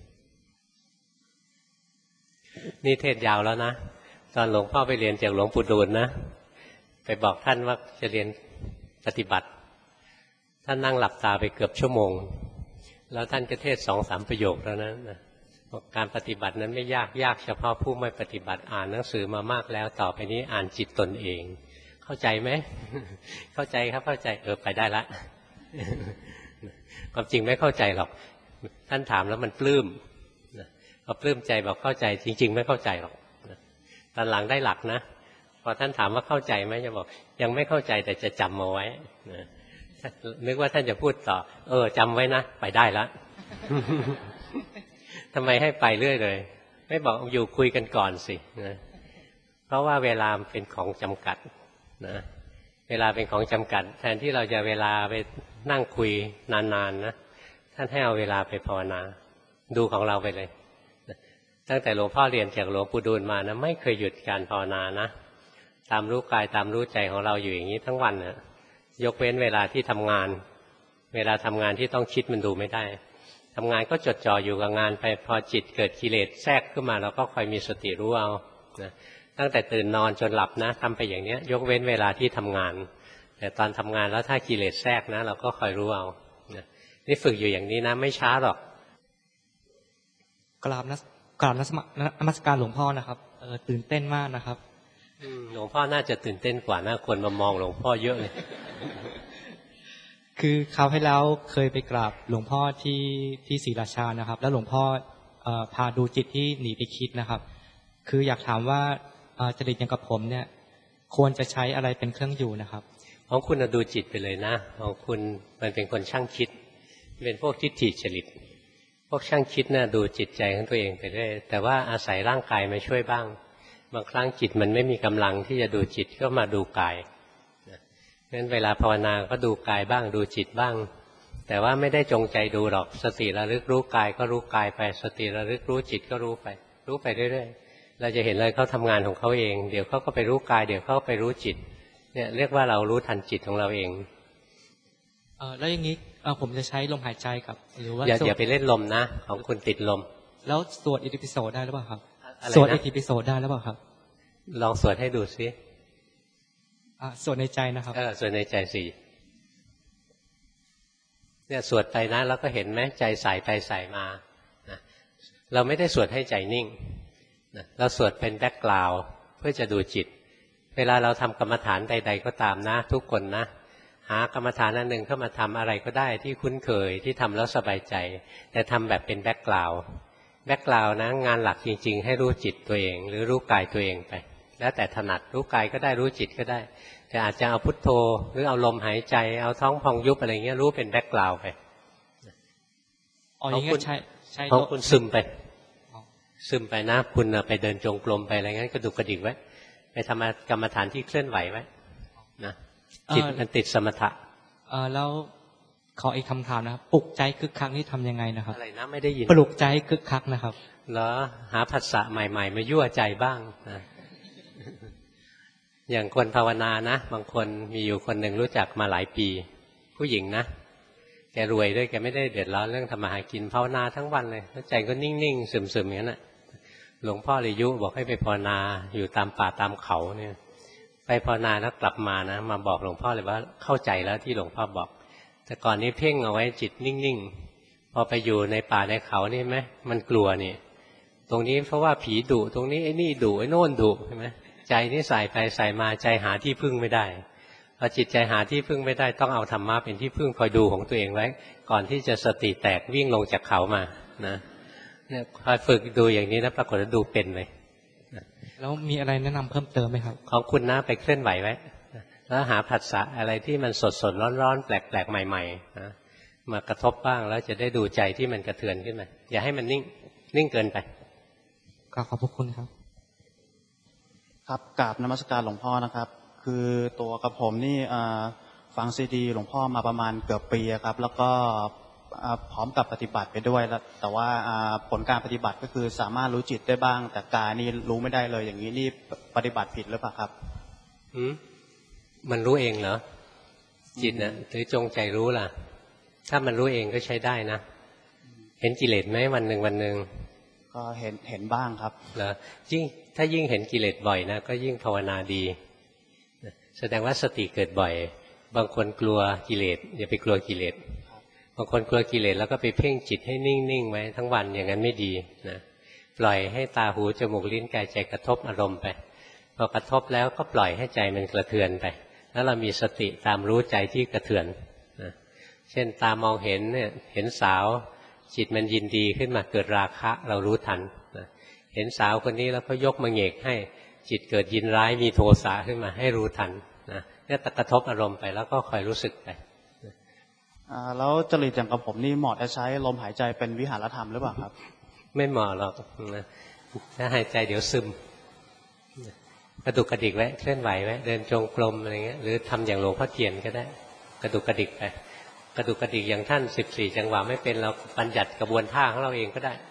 นี่เทศยาวแล้วนะตอนหลวงพ่อไปเรียนจากหลวงปู่ดูลนะไปบอกท่านว่าจะเรียนปฏิบัติท่านนั่งหลับตาไปเกือบชั่วโมงแล้วท่านก็เทศสองสามประโยคแล้วนั้นนะการปฏิบัตินั้นไม่ยากยากเฉพาะผู้ไม่ปฏิบัติอ่านหนังสือมามากแล้วต่อไปนี้อ่านจิตตนเองเข้าใจไหม เข้าใจครับเข้าใจเออไปได้ละ ความจริงไม่เข้าใจหรอกท่านถามแล้วมันปลื้มพอปลื้มใจบอกเข้าใจจริงๆไม่เข้าใจหรอกตอนหลังได้หลักนะพอท่านถามว่าเข้าใจไหมจะบอกยังไม่เข้าใจแต่จะจำเอาไว้นึกว่าท่านจะพูดต่อเออจำไว้นะไปได้ละทำไมให้ไปเรื่อยเลยไม่บอกอยู่คุยกันก่อนสินะเพราะว่าเวลาเป็นของจำกัดนะเวลาเป็นของจำกัดแทนที่เราจะเวลาไปนั่งคุยนานๆ นะท่านให้เอาเวลาไปภาวนาดูของเราไปเลยตั้งแต่หลวงพ่อเรียนจากหลวงปู่ดูลมานะไม่เคยหยุดการภาวนานะตามรู้กายตามรู้ใจของเราอยู่อย่างนี้ทั้งวันนะยกเว้นเวลาที่ทำงานเวลาทำงานที่ต้องคิดมันดูไม่ได้ทำงานก็จดจ่ออยู่กับงานไปพอจิตเกิดกิเลสแทรกขึ้นมาเราก็คอยมีสติรู้เอานะตั้งแต่ตื่นนอนจนหลับนะทำไปอย่างนี้ยกเว้นเวลาที่ทำงานแต่ตอนทำงานแล้วถ้ากิเลสแทรกนะเราก็คอยรู้เอานะนี่ฝึกอยู่อย่างนี้นะไม่ช้าหรอกกราบนักกราบนักนมัสการหลวงพ่อนะครับเออตื่นเต้นมากนะครับหลวงพ่อน่าจะตื่นเต้นกว่าน่าคนมามองหลวงพ่อเยอะเลยคือคราวที่แล้วเคยไปกราบหลวงพ่อที่ที่ศรีราชานะครับแล้วหลวงพ่อพาดูจิตที่หนีไปคิดนะครับคืออยากถามว่าจริตอย่างกับผมเนี่ยควรจะใช้อะไรเป็นเครื่องอยู่นะครับของคุณดูจิตไปเลยนะของคุณมันเป็นคนช่างคิดเป็นพวกทิฏฐิจริตพวกช่างคิดนะ่ะดูจิตใจของตัวเองไปเรื่อยแต่ว่าอาศัยร่างกายมาช่วยบ้างบางครั้งจิตมันไม่มีกำลังที่จะดูจิตก็มาดูกายงั้นเวลาภาวนาก็ดูกายบ้างดูจิตบ้างแต่ว่าไม่ได้จงใจดูหรอกสติระลึกรู้กายก็รู้กายไปสติระลึกรู้จิตก็รู้ไปรู้ไปเรื่อยๆเราจะเห็นเลยเขาทำงานของเขาเองเดี๋ยวเขาก็ไปรู้กายเดี๋ยวเขาไปรู้จิตเนี่ยเรียกว่าเรารู้ทันจิตของเราเองเออแล้วอย่างนี้ผมจะใช้ลมหายใจกับหรือว่าอย่าอย่าไปเล่นลมนะของคุณติดลมแล้วสวดอิติปิโสได้หรือเปล่าครับสวดอิติปิโสได้แล้วเปล่าครับลองสวดให้ดูซิอ่าสวดในใจนะครับเออสวดในใจสิเนี่ยสวดไปนะแล้วก็เห็นไหมใจใส่ไปใส่มานะเราไม่ได้สวดให้ใจนิ่งนะเราสวดเป็นแบ็กกราวด์เพื่อจะดูจิตเวลาเราทำกรรมฐานใดๆก็ตามนะทุกคนนะหากรรมฐานอันหนึ่งเข้ามาทำอะไรก็ได้ที่คุ้นเคยที่ทำแล้วสบายใจแต่ทำแบบเป็นแบ็กกราวด์แบ็กกราวด์นะงานหลักจริงๆให้รู้จิตตัวเองหรือรู้กายตัวเองไปแล้วแต่ถนัดรู้กายก็ได้รู้จิตก็ได้แต่อาจจะเอาพุทโธหรือเอาลมหายใจเอาท้องพองยุบอะไรเงี้ยรู้เป็นแบ็กกราวด์ไปอ๋ออย่างงี้ใช่ใช่ของคุณซึมไปซึมไปนะคุณไปเดินจงกรมไปอะไรงั้นก็ดูกระดิกไว้ไปทำกรรมฐานที่เคลื่อนไหวไว้นะจิตมันติดสมถะเออแล้วขออีกคำถามนะครับปลุกใจคึกคักนี่ทำยังไงนะครับอะไรนะไม่ได้ยินปลุกใจคึกคักนะครับเหรอหาผัสสะใหม่ๆมายั่วใจบ้างนะอย่างคนภาวนานะบางคนมีอยู่คนหนึ่งรู้จักมาหลายปีผู้หญิงนะแกรวยด้วยแกไม่ได้เดือดร้อนเรื่องทำมาหากินภาวนาทั้งวันเลยแล้วใจก็นิ่งๆซึมๆอย่างนั้นแหละหลวงพ่อเลยยุบอกให้ไปภาวนาอยู่ตามป่าตามเขาเนี่ยไปภาวนาแล้วกลับมานะมาบอกหลวงพ่อเลยว่าเข้าใจแล้วที่หลวงพ่อบอกแต่ก่อนนี้เพ่งเอาไว้จิตนิ่งๆพอไปอยู่ในป่าในเขานี่ไหมมันกลัวนี่ตรงนี้เพราะว่าผีดุตรงนี้ไอ้นี่ดุไอ้โน่นดุใช่ไหมใจนี่ใส่ไปใส่มาใจหาที่พึ่งไม่ได้พอจิตใจหาที่พึ่งไม่ได้ต้องเอาธรรมะเป็นที่พึ่งคอยดูของตัวเองไว้ก่อนที่จะสติแตกวิ่งลงจากเขามานะเนี่ยคอยฝึกดูอย่างนี้นะปรากฏว่าดูเป็นเลยแล้วมีอะไรแนะนำเพิ่มเติมไหมครับของคุณนะไปเคลื่อนไหวไว้แล้วหาผัสสะอะไรที่มันสดสดร้อนร้อนแปลกแปลกใหม่ๆนะมากระทบบ้างแล้วจะได้ดูใจที่มันกระเทือนขึ้นมาอย่าให้มันนิ่งนิ่งเกินไปก็ขอบพระคุณครับครับกราบนมัสการหลวงพ่อนะครับคือตัวกับผมนี่ฟังซีดีหลวงพ่อมาประมาณเกือบปีครับแล้วก็พร้อมกับปฏิบัติไปด้วยแล้วแต่ว่าผลการปฏิบัติก็คือสามารถรู้จิตได้บ้างแต่กายนี่รู้ไม่ได้เลยอย่างนี้นี่ปฏิบัติผิดหรือเปล่าครับอืมมันรู้เองเหรอจิตนะหรือจงใจรู้ล่ะถ้ามันรู้เองก็ใช้ได้นะเห็นกิเลสไหมวันหนึ่งวันหนึ่งก็เห็นเห็นบ้างครับเหรอยิ่งถ้ายิ่งเห็นกิเลสบ่อยนะก็ยิ่งภาวนาดีแสดงว่าสติเกิดบ่อยบางคนกลัวกิเลสอย่าไปกลัวกิเลสบางคนกลัวกิเลสแล้วก็ไปเพ่งจิตให้นิ่งๆไว้ทั้งวันอย่างนั้นไม่ดีนะปล่อยให้ตาหูจมูกลิ้นกายใจกระทบอารมณ์ไปพอกระทบแล้วก็ปล่อยให้ใจมันกระเทือนไปแล้วเรามีสติตามรู้ใจที่กระเทือนนะเช่นตามองเห็นเนี่ยเห็นสาวจิตมันยินดีขึ้นมาเกิดราคะเรารู้ทันนะเห็นสาวคนนี้แล้วก็ยกมาเหงกให้จิตเกิดยินร้ายมีโทสะขึ้นมาให้รู้ทันนะเนี่ยกระทบอารมณ์ไปแล้วก็คอยรู้สึกไปแล้วจริตอย่างกับผมนี่เหมาะจะใช้ลมหายใจเป็นวิหารธรรมหรือเปล่าครับไม่เหมาะหรอกนะถ้าหายใจเดี๋ยวซึมกระดุกกระดิกไว้เคลื่อนไหวไว้เดินจงกรมอะไรเงี้ยหรือทำอย่างหลวงพ่อเทียนก็ได้กระดุกกระดิกไปกระดุกกระดิกอย่างท่านสิบสี่จังหวะไม่เป็นเราบัญญัติกระบวนท่าของเราเองก็ได้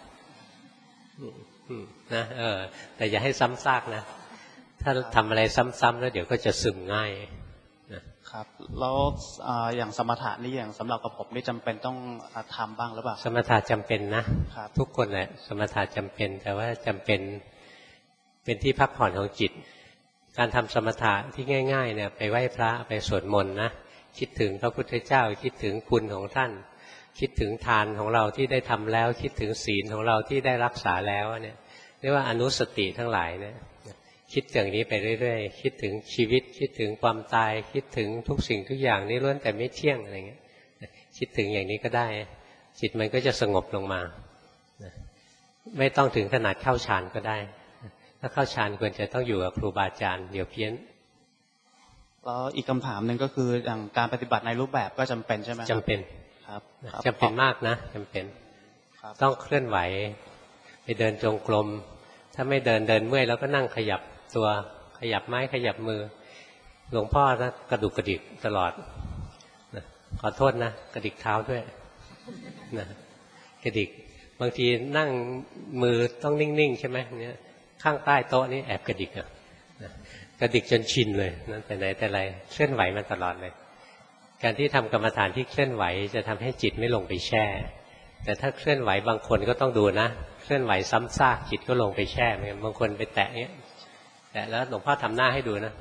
นะเออแต่อย่าให้ซ้ำซากนะถ้าทำอะไรซ้ำๆแล้วเดี๋ยวก็จะซึมง่ายนะครับแล้วอย่างสมถะนี่อย่างสำหรับกับผมนี่จำเป็นต้องทำบ้างหรือเปล่าสมถะจำเป็นนะทุกคนแหละสมถะจำเป็นแต่ว่าจำเป็นเป็นที่พักผ่อนของจิตการทำสมถะที่ง่ายๆเนี่ยไปไหว้พระไปสวดมนต์นะคิดถึงพระพุทธเจ้าคิดถึงคุณของท่านคิดถึงทานของเราที่ได้ทำแล้วคิดถึงศีลของเราที่ได้รักษาแล้วเนี่ยเรียกว่าอนุสติทั้งหลายเนี่ยคิดอย่างนี้ไปเรื่อยๆคิดถึงชีวิตคิดถึงความตายคิดถึงทุกสิ่งทุกอย่างนี่ล้วนแต่ไม่เที่ยงอะไรเงี้ยคิดถึงอย่างนี้ก็ได้จิตมันก็จะสงบลงมาไม่ต้องถึงขนาดเข้าฌานก็ได้ถ้าเข้าฌานควรจะต้องอยู่กับครูบาอาจารย์เดี๋ยวเพี้ยนแล้วอีกคำถามหนึ่งก็คืออย่างการปฏิบัติในรูปแบบก็จำเป็นใช่ไหมจำเป็นครับจำเป็นมากนะจำเป็นต้องเคลื่อนไหวไปเดินจงกรมถ้าไม่เดินเดินเมื่อยแล้วก็นั่งขยับตัวขยับไม้ขยับมือหลวงพ่อนะกระดุกกระดิกตลอดนะขอโทษนะกระดิกเท้าด้วยนะกระดิกบางทีนั่งมือต้องนิ่งๆใช่ไหมเนี่ยข้างใต้โต๊ะนี่แอบกระดิกอ่ะกระดิกจนชินเลยนั่นแต่ไหนแต่ไรเคลื่อนไหวมันตลอดเลยการที่ทำกรรมฐานที่เคลื่อนไหวจะทำให้จิตไม่ลงไปแช่แต่ถ้าเคลื่อนไหวบางคนก็ต้องดูนะเคลื่อนไหวซ้ำซากจิตก็ลงไปแช่บางคนไปแตะเนี้ยแตะแล้วหลวงพ่อทำหน้าให้ดูนะ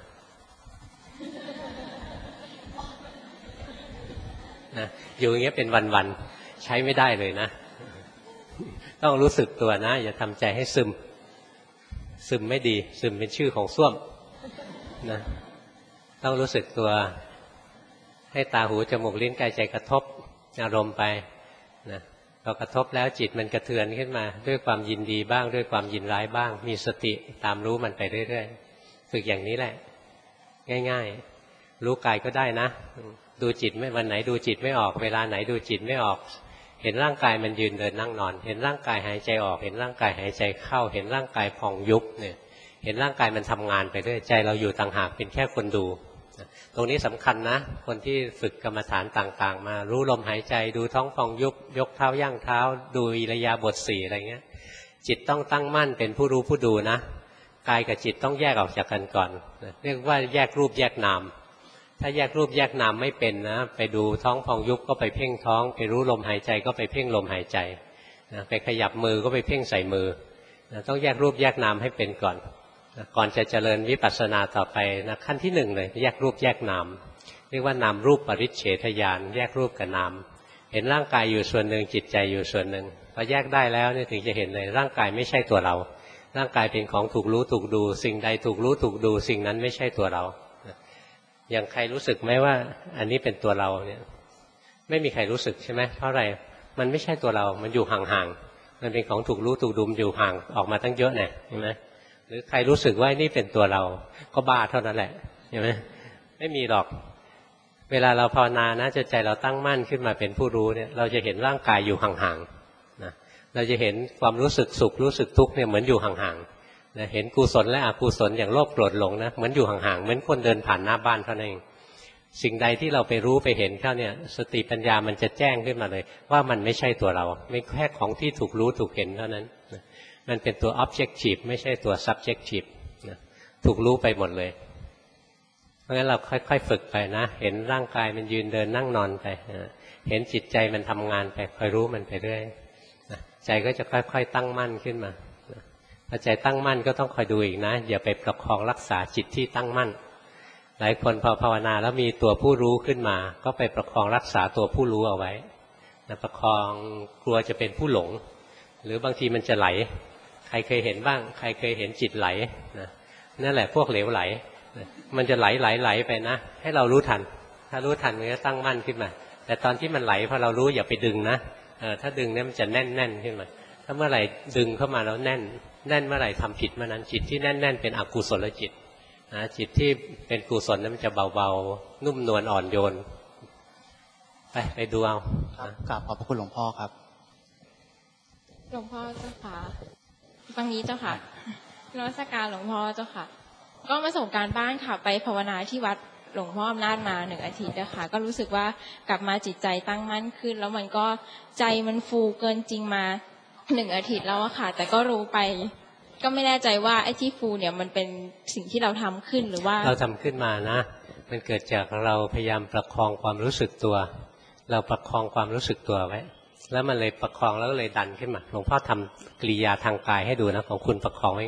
นะอยู่อย่างเงี้ยเป็นวันๆใช้ไม่ได้เลยนะต้องรู้สึกตัวนะอย่าทำใจให้ซึมซึมไม่ดีซึมเป็นชื่อของส้วมนะต้องรู้สึกตัวให้ตาหูจมูกลิ้นกายใจกระทบอารมณ์ไปนะพอกระทบแล้วจิตมันกระเทือนขึ้นมาด้วยความยินดีบ้างด้วยความยินร้ายบ้างมีสติตามรู้มันไปเรื่อยๆฝึกอย่างนี้แหละง่ายๆรู้กายก็ได้นะดูจิตไม่วันไหนดูจิตไม่ออกเวลาไหนดูจิตไม่ออกเห็นร่างกายมันยืนเดินนั่งนอนเห็นร่างกายหายใจออกเห็นร่างกายหายใจเข้าเห็นร่างกายพองยุบเนี่ยเห็นร่างกายมันทำงานไปเรื่อยใจเราอยู่ต่างหากเป็นแค่คนดูตรงนี้สำคัญนะคนที่ฝึกกรรมฐานต่างๆมารู้ลมหายใจดูท้องพองยุบยกเท้าย่างเท้าดูอิริยาบถสี่อะไรเงี้ยจิตต้องตั้งมั่นเป็นผู้รู้ผู้ดูนะกายกับจิตต้องแยกออกจากกันก่อนเรียกว่าแยกรูปแยกนามถ้าแยกรูปแยกนามไม่เป็นนะไปดูท้องพองยุบก็ไปเพ่งท้องไปรู้ลมหายใจก็ไปเพ่งลมหายใจนะไปขยับมือก็ไปเพ่งใส่มือนะต้องแยกรูปแยกนามให้เป็นก่อนนะก่อนจะเจริญวิปัสสนาต่อไปนะขั้นที่หนึ่งเลยแยกรูปแยกนามเรียกว่านามรูปปริเฉทญาณแยกรูปกับนามเห็นร่างกายอยู่ส่วนหนึ่งจิตใจอยู่ส่วนหนึ่งพอแยกได้แล้วเนี่ยถึงจะเห็นเลยร่างกายไม่ใช่ตัวเราร่างกายเป็นของถูกรู้ถูกดูสิ่งใดถูกรู้ถูกดูสิ่งนั้นไม่ใช่ตัวเราอย่างใครรู้สึกไหมว่าอันนี้เป็นตัวเราเนี่ยไม่มีใครรู้สึกใช่ไหมเพราะอะไรมันไม่ใช่ตัวเรามันอยู่ห่างๆมันเป็นของถูกรู้ถูกดูอยู่ห่างออกมาตั้งเยอะเนี่ยเห็นไหมหรือใครรู้สึกว่านี่เป็นตัวเราก็บ้าเท่านั้นแหละเห็นไหมไม่มีหรอกเวลาเราภาวนานะใจเราตั้งมั่นขึ้นมาเป็นผู้รู้เนี่ยเราจะเห็นร่างกายอยู่ห่างๆนะเราจะเห็นความรู้สึกสุขรู้สึกทุกข์เนี่ยเหมือนอยู่ห่างๆนะเห็นกุศลและอกุศลอย่างโลภโกรธหลงนะเหมือนอยู่ห่างๆเหมือนคนเดินผ่านหน้าบ้านเท่านั้นเองสิ่งใดที่เราไปรู้ไปเห็นเข้าเนี่ยสติปัญญามันจะแจ้งขึ้นมาเลยว่ามันไม่ใช่ตัวเราไม่แค่ของที่ถูกรู้ถูกเห็นเท่านั้นนะมันเป็นตัว objective ไม่ใช่ตัว subjective นะถูกรู้ไปหมดเลยเพราะงั้นเราค่อยๆฝึกไปนะเห็นร่างกายมันยืนเดินนั่งนอนไปนะเห็นจิตใจมันทำงานไปคอยรู้มันไปเรื่อยนะใจก็จะค่อยๆตั้งมั่นขึ้นมานะพอใจตั้งมั่นก็ต้องคอยดูอีกนะอย่าไปประคองรักษาจิตที่ตั้งมั่นหลายคนพอภาวนาแล้วมีตัวผู้รู้ขึ้นมาก็ไปประคองรักษาตัวผู้รู้เอาไว้นะประคองกลัวจะเป็นผู้หลงหรือบางทีมันจะไหลใครเคยเห็นบ้างใครเคยเห็นจิตไหลนะนั่นแหละพวกเหลวไหลนะมันจะไหลไหลไหลไปนะให้เรารู้ทันถ้ารู้ทันมันก็ตั้งมั่นขึ้นมาแต่ตอนที่มันไหลพอเรารู้อย่าไปดึงนะเออถ้าดึงเนี่ยมันจะแน่นแน่นขึ้นมาถ้าเมื่อไหร่ดึงเข้ามาแล้วแน่นแน่นเมื่อไหร่ทำผิดเมื่อนั้นจิตที่แน่นแน่นเป็นอกุศลจิตนะจิตที่เป็นกุศลนั้นมันจะเบาๆนุ่มนวลอ่อนโยนไปไปดูเอากราบขอบพระคุณหลวงพ่อครับหลวงพ่อเจ้าค่ะฟังนี้เจ้าค่ะนมัสการหลวงพ่อเจ้าค่ะก็มาส่งการบ้านค่ะไปภาวนาที่วัดหลวงพ่ออำนาจมาหนึ่งอาทิตย์นะคะก็รู้สึกว่ากลับมาจิตใจตั้งมั่นขึ้นแล้วมันก็ใจมันฟูเกินจริงมาหนึ่งอาทิตย์แล้วอะค่ะแต่ก็รู้ไปก็ไม่แน่ใจว่าไอ้ที่ฟูเนี่ยมันเป็นสิ่งที่เราทำขึ้นหรือว่าเราทำขึ้นมานะมันเกิดจากเราพยายามประคองความรู้สึกตัวเราประคองความรู้สึกตัวไว้แล้วมันเลยประคองแล้วก็เลยดันขึ้นมาหลวงพ่อทำกิริยาทางกายให้ดูนะของคุณประคองไว้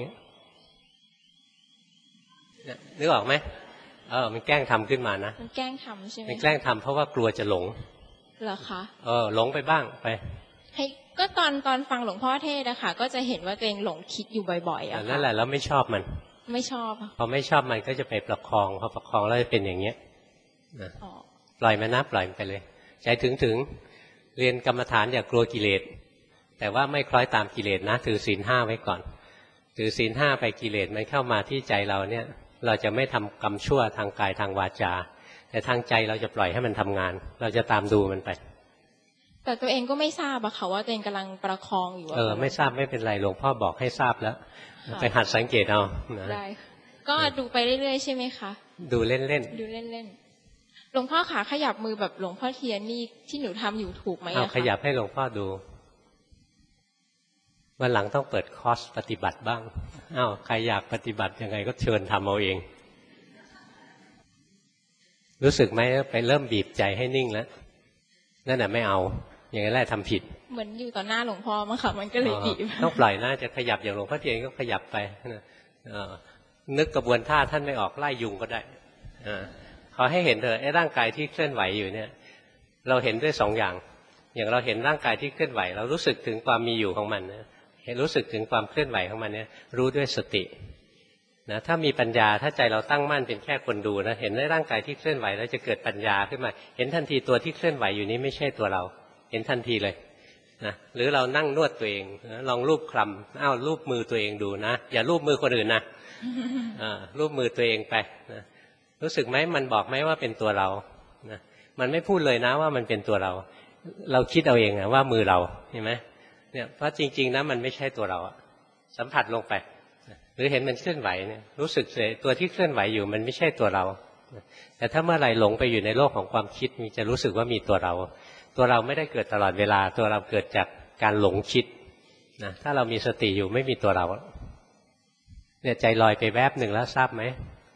นึกออกไหมเออมันแกล้งทำขึ้นมานะมันแกล้งทำใช่ไหมมันแกล้งทำเพราะว่ากลัวจะหลงเหรอคะเออหลงไปบ้างไปให้ก็ตอนตอนฟังหลวงพ่อเทศนะคะก็จะเห็นว่าตัวเองหลงคิดอยู่บ่อยๆอะนั่นแหละแล้วไม่ชอบมันไม่ชอบพอไม่ชอบมันก็จะไปประคองพอประคองแล้วจะเป็นอย่างเงี้ยนะปล่อยมันนะปล่อยมันไปเลยใจถึงถึงเรียนกรรมฐานอย่ากลัวกิเลสแต่ว่าไม่คล้อยตามกิเลสนะถือศีลห้าไว้ก่อนถือศีลห้าไปกิเลสมันเข้ามาที่ใจเราเนี่ยเราจะไม่ทำกรรมชั่วทางกายทางวาจาแต่ทางใจเราจะปล่อยให้มันทำงานเราจะตามดูมันไปแต่ตัวเองก็ไม่ทราบอะค่ะว่าตัวเองกำลังประคองอยู่เออไม่ทราบไม่เป็นไรหลวงพ่อบอกให้ทราบแล้วไปหัดสังเกตเอาได้ก็ดูไปเรื่อยๆใช่ไหมคะดูเล่นๆดูเล่นๆหลวงพ่อขาขยับมือแบบหลวงพ่อเทียนนี่ที่หนูทำอยู่ถูกไหมอะคะขยับให้หลวงพ่อดูวันหลังต้องเปิดคอร์สปฏิบัติบ้างอ้าวใครอยากปฏิบัติยังไงก็เชิญทำเอาเองรู้สึกไหมไปเริ่มบีบใจให้นิ่งแล้วนั่นแหละไม่เอาอย่างนั้นแหละทำผิดเหมือนอยู่ต่อหน้าหลวงพ่อมั้งค่ะมันก็เลยดีต้องปล่อยนะจะขยับอย่างหลวงพ่อเทียนก็ขยับไปนึกกระบวนท่าท่านไม่ออกไล่ยุงก็ได้ขอให้เห็นเถอะไอ้ร่างกายที่เคลื่อนไหวอยู่เนี่ยเราเห็นด้วยสองอย่างอย่างเราเห็นร่างกายที่เคลื่อนไหวเรารู้สึกถึงความมีอยู่ของมันนะเห็นรู้สึกถึงความเคลื่อนไหวของมันเนี่ยรู้ด้วยสตินะถ้ามีปัญญาถ้าใจเราตั้งมั่นเป็นแค่คนดูนะเห็นในร่างกายที่เคลื่อนไหวแล้วจะเกิดปัญญาขึ้นมาเห็นทันทีตัวที่เคลื่อนไหวอยู่นี้ไม่ใช่ตัวเราเห็นทันทีเลยนะหรือเรานั่งนวดตัวเองนะลองรูปคลำอ้าวรูปมือตัวเองดูนะอย่ารูปมือคนอื่นนะรูปมือตัวเองไปนะรู้สึกไหมมันบอกไหมว่าเป็นตัวเรานะมันไม่พูดเลยนะว่ามันเป็นตัวเราเราคิดเอาเองนะว่ามือเราเห็นไหมเนี่ยเพราะจริงๆนะมันไม่ใช่ตัวเราสัมผัสลงไปหรือเห็นมันเคลื่อนไหวเนี่ยรู้สึกเลยตัวที่เคลื่อนไหวอยู่มันไม่ใช่ตัวเราแต่ถ้าเมื่อไหร่หลงไปอยู่ในโลกของความคิดมีจะรู้สึกว่ามีตัวเราตัวเราไม่ได้เกิดตลอดเวลาตัวเราเกิดจากการหลงคิดนะถ้าเรามีสติอยู่ไม่มีตัวเราเนี่ยใจลอยไปแวบหนึ่งแล้วทราบไหม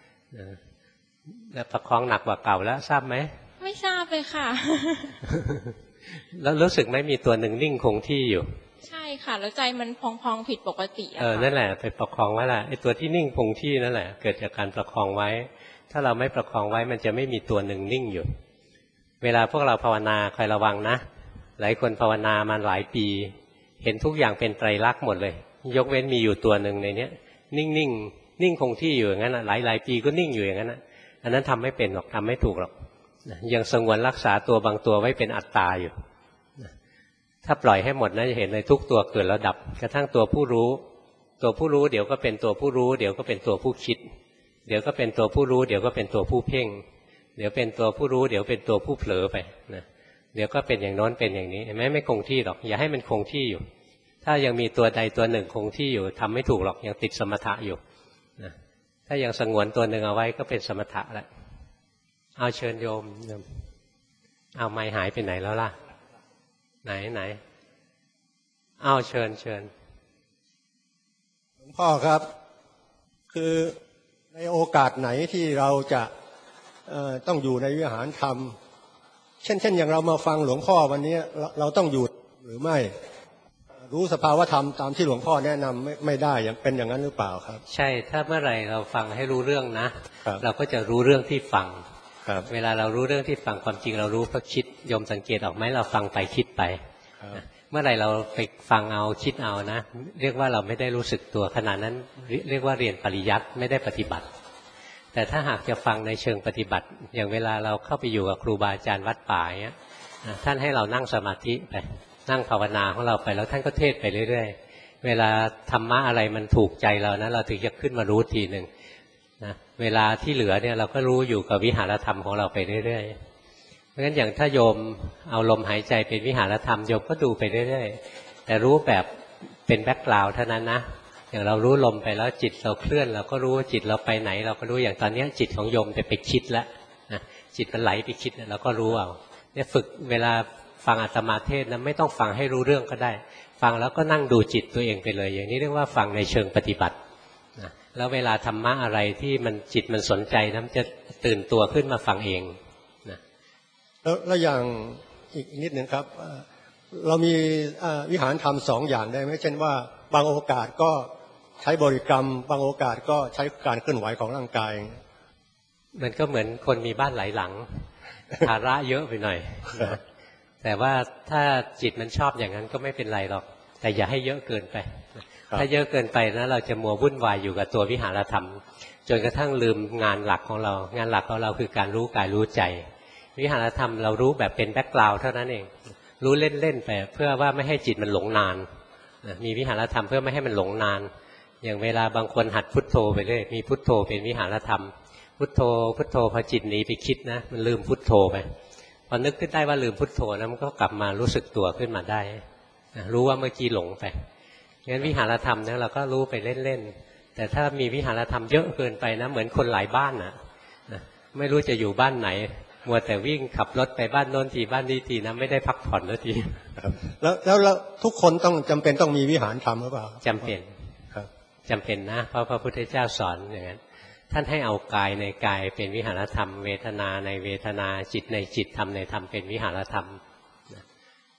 ประคองหนักกว่าเก่าแล้วทราบไหมไม่ทราบเลยค่ะแล้วรู้สึกไหมมีตัวหนึ่งนิ่งคงที่อยู่ใช่ค่ะแล้วใจมันพองๆผิดปกติเออนั่นแหละไปประคองไว้ล่ะไอ้ตัวที่นิ่งคงที่นั่นแหละเกิดจากการประคองไว้ถ้าเราไม่ประคองไว้มันจะไม่มีตัวหนึ่งนิ่งอยู่เวลาพวกเราภาวนาคอยระวังนะหลายคนภาวนามาหลายปีเห็นทุกอย่างเป็นไตรลักษณ์หมดเลยยกเว้นมีอยู่ตัวหนึ่งในเนี้ยนิ่งนิ่งนิ่งคงที่อยู่อย่างนั้นหลายหลายปีก็นิ่งอยู่อย่างนั้นอันนั้นทำไม่เป็นหรอกทำไม่ถูกหรอกยังสงวนรักษาตัวบางตัวไว้เป็นอัตตาอยู่ถ้าปล่อยให้หมดนะจะเห็นเลยทุกตัวเกิดแล้วดับกระทั่งตัวผู้รู้ตัวผู้รู้เดี๋ยวก็เป็นตัวผู้รู้เดี๋ยวก็เป็นตัวผู้คิดเดี๋ยวก็เป็นตัวผู้รู้เดี๋ยวก็เป็นตัวผู้เพ่งเดี๋ยวเป็นตัวผู้รู้เดี๋ยวเป็นตัวผู้เผลอไปนะเดี๋ยวก็เป็นอย่างโน้นเป็นอย่างนี้เห็นไหมไม่คงที่หรอกอย่าให้มันคงที่อยู่ถ้ายังมีตัวใดตัวหนึ่งคงที่อยู่ทำไม่ถูกหรอกยังติดสมถะอยู่นะถ้ายังสงวนตัวหนึ่งเอาไว้ก็เป็นสมถะแล้วเอาเชิญโยมเอาไม้หายไปไหนแล้วล่ะไหนไหนเอาเชิญเชิญหลวงพ่อครับคือในโอกาสไหนที่เราจะเอ่อต้องอยู่ในวิหารธรรมเช่นเช่นอย่างเรามาฟังหลวงพ่อวันนี้เราเราต้องหยุดหรือไม่รู้สภาวธรรมตามที่หลวงพ่อแนะนำไม่ไม่ได้อย่างเป็นอย่างนั้นหรือเปล่าครับใช่ถ้าเมื่อไหร่เราฟังให้รู้เรื่องนะเราก็จะรู้เรื่องที่ฟังเวลาเรารู้เรื่องที่ฟังความจริงเรารู้เพราะคิดยมสังเกตออกไหมเราฟังไปคิดไปเมื่อไหร่เราไปฟังเอาคิดเอานะเรียกว่าเราไม่ได้รู้สึกตัวขณะนั้นเรียกว่าเรียนปริยัติไม่ได้ปฏิบัติแต่ถ้าหากจะฟังในเชิงปฏิบัติอย่างเวลาเราเข้าไปอยู่กับครูบาอาจารย์วัดป่าเนี้ยท่านให้เรานั่งสมาธิไปนั่งภาวนาของเราไปแล้วท่านก็เทศไปเรื่อยๆเวลาธรรมะอะไรมันถูกใจเรานะเราถึงจะขึ้นมารู้ทีหนึ่งนะเวลาที่เหลือเนี่ยเราก็รู้อยู่กับวิหารธรรมของเราไปเรื่อยๆเพราะฉะนั้นอย่างถ้าโยมเอาลมหายใจเป็นวิหารธรรมโยมก็ดูไปเรื่อยๆแต่รู้แบบเป็นแบ็คกราวด์เท่านั้นนะอย่างเรารู้ลมไปแล้วจิตเราเคลื่อนเราก็รู้ว่าจิตเราไปไหนเราก็รู้อย่างตอนนี้จิตของโยมไปไปคิดแล้วนะจิตมันไหลไปคิดเราก็รู้เอาเนี่ยฝึกเวลาฟังอาตมาเทศนะไม่ต้องฟังให้รู้เรื่องก็ได้ฟังแล้วก็นั่งดูจิตตัวเองไปเลยอย่างนี้เรียกว่าฟังในเชิงปฏิบัตินะแล้วเวลาธรรมะอะไรที่มันจิตมันสนใจนะมันจะตื่นตัวขึ้นมาฟังเองนะแล้วแล้วอย่างอีกนิดหนึ่งครับเรามีวิหารธรรมสองอย่างได้ไหมเช่นว่าบางโอกาสก็ใช้บริกรรมบางโอกาสก็ใช้การเคลื่อนไหวของร่างกายมันก็เหมือนคนมีบ้านหลายหลังภาระเยอะไปหน่อยแต่ว่าถ้าจิตมันชอบอย่างนั้นก็ไม่เป็นไรหรอกแต่อย่าให้เยอะเกินไปถ้าเยอะเกินไปนะเราจะมัววุ่นวายอยู่กับตัววิหารธรรมจนกระทั่งลืมงานหลักของเรางานหลักของเราคือการรู้กายรู้ใจวิหารธรรมเรารู้แบบเป็นแบ็คกราวด์เท่านั้นเองรู้เล่นๆไปเพื่อว่าไม่ให้จิตมันหลงนานมีวิหารธรรมเพื่อไม่ให้มันหลงนานอย่างเวลาบางคนหัดพุทโธไปเรื่อยมีพุทโธเป็นวิหารธรรมพุทโธพุทโธพอจิตหนีไปคิดนะมันลืมพุทโธไปพอนึกขึ้นได้ว่าลืมพุทโธนะมันก็กลับมารู้สึกตัวขึ้นมาได้รู้ว่าเมื่อกี้หลงไปงั้นวิหารธรรมเนี่ยเราก็รู้ไปเล่นๆแต่ถ้ามีวิหารธรรมเยอะเกินไปนะเหมือนคนหลายบ้านนะไม่รู้จะอยู่บ้านไหนมัวแต่วิ่งขับรถไปบ้านโน้นทีบ้านนี้ทีนะไม่ได้พักผ่อนแล้วทีแล้วแล้วทุกคนต้องจำเป็นต้องมีวิหารธรรมหรือเปล่าจำเป็นครับจำเป็นนะเพราะพระพุทธเจ้าสอนอย่างนั้นท่านให้เอากายในกายเป็นวิหารธรรมเวทนาในเวทนาจิตในจิตธรรมในธรรมเป็นวิหารธรรม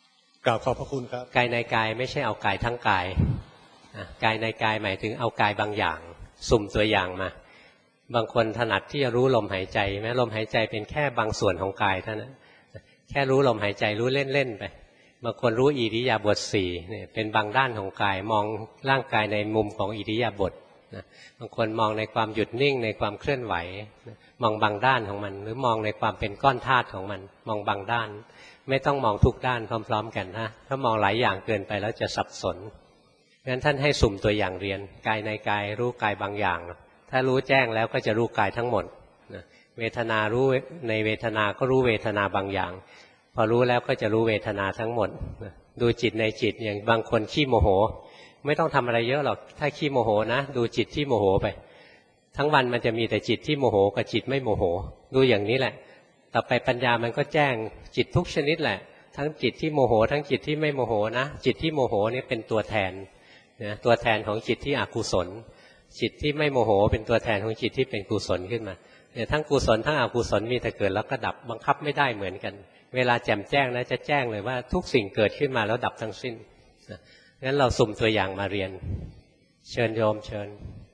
กราบขอบพระคุณครับกายในกายไม่ใช่เอากายทั้งกายกายในกายหมายถึงเอากายบางอย่างสุ่มตัวอย่างมาบางคนถนัดที่จะรู้ลมหายใจแม้ลมหายใจเป็นแค่บางส่วนของกายเท่านั้นแค่รู้ลมหายใจรู้เล่นๆไปบางคนรู้อิริยาบถสี่เนี่ยเป็นบางด้านของกายมองร่างกายในมุมของอิริยาบถบางคนมองในความหยุดนิ่งในความเคลื่อนไหวมองบางด้านของมันหรือมองในความเป็นก้อนธาตุของมันมองบางด้านไม่ต้องมองทุกด้านพร้อมๆกันนะถ้ามองหลายอย่างเกินไปแล้วจะสับสนงั้นท่านให้สุ่มตัวอย่างเรียนกายในกายรู้กายบางอย่างถ้ารู้แจ้งแล้วก็จะรู้กายทั้งหมดเวทนารู้ในเวทนาก็รู้เวทนาบางอย่างพอรู้แล้วก็จะรู้เวทนาทั้งหมดดูจิตในจิตอย่างบางคนขี้โมโหไม่ต้องทำอะไรเยอะหรอกถ้าขี้โมโหนะดูจิตที่โมโหไปทั้งวันมันจะมีแต่จิตที่โมโหกับจิตไม่โมโหดูอย่างนี้แหละต่อไปปัญญามันก็แจ้งจิตทุกชนิดแหละทั้งจิตที่โมโหทั้งจิตที่ไม่โมโหนะจิตที่โมโหนี่เป็นตัวแทนนะตัวแทนของจิตที่อกุศลจิตที่ไม่โมโหเป็นตัวแทนของจิตที่เป็นกุศลขึ้นมาเนี่ยทั้งกุศลทั้งอกุศลมีแต่เกิดแล้วก็ดับบังคับไม่ได้เหมือนกันเวลาแจ่มแจ้งนะจะแจ้งเลยว่าทุกสิ่งเกิดขึ้นมาแล้วดับทั้งสิ้นนะงั้นเราสุ่มตัวอย่างมาเรียนเชิญโยมเชิญ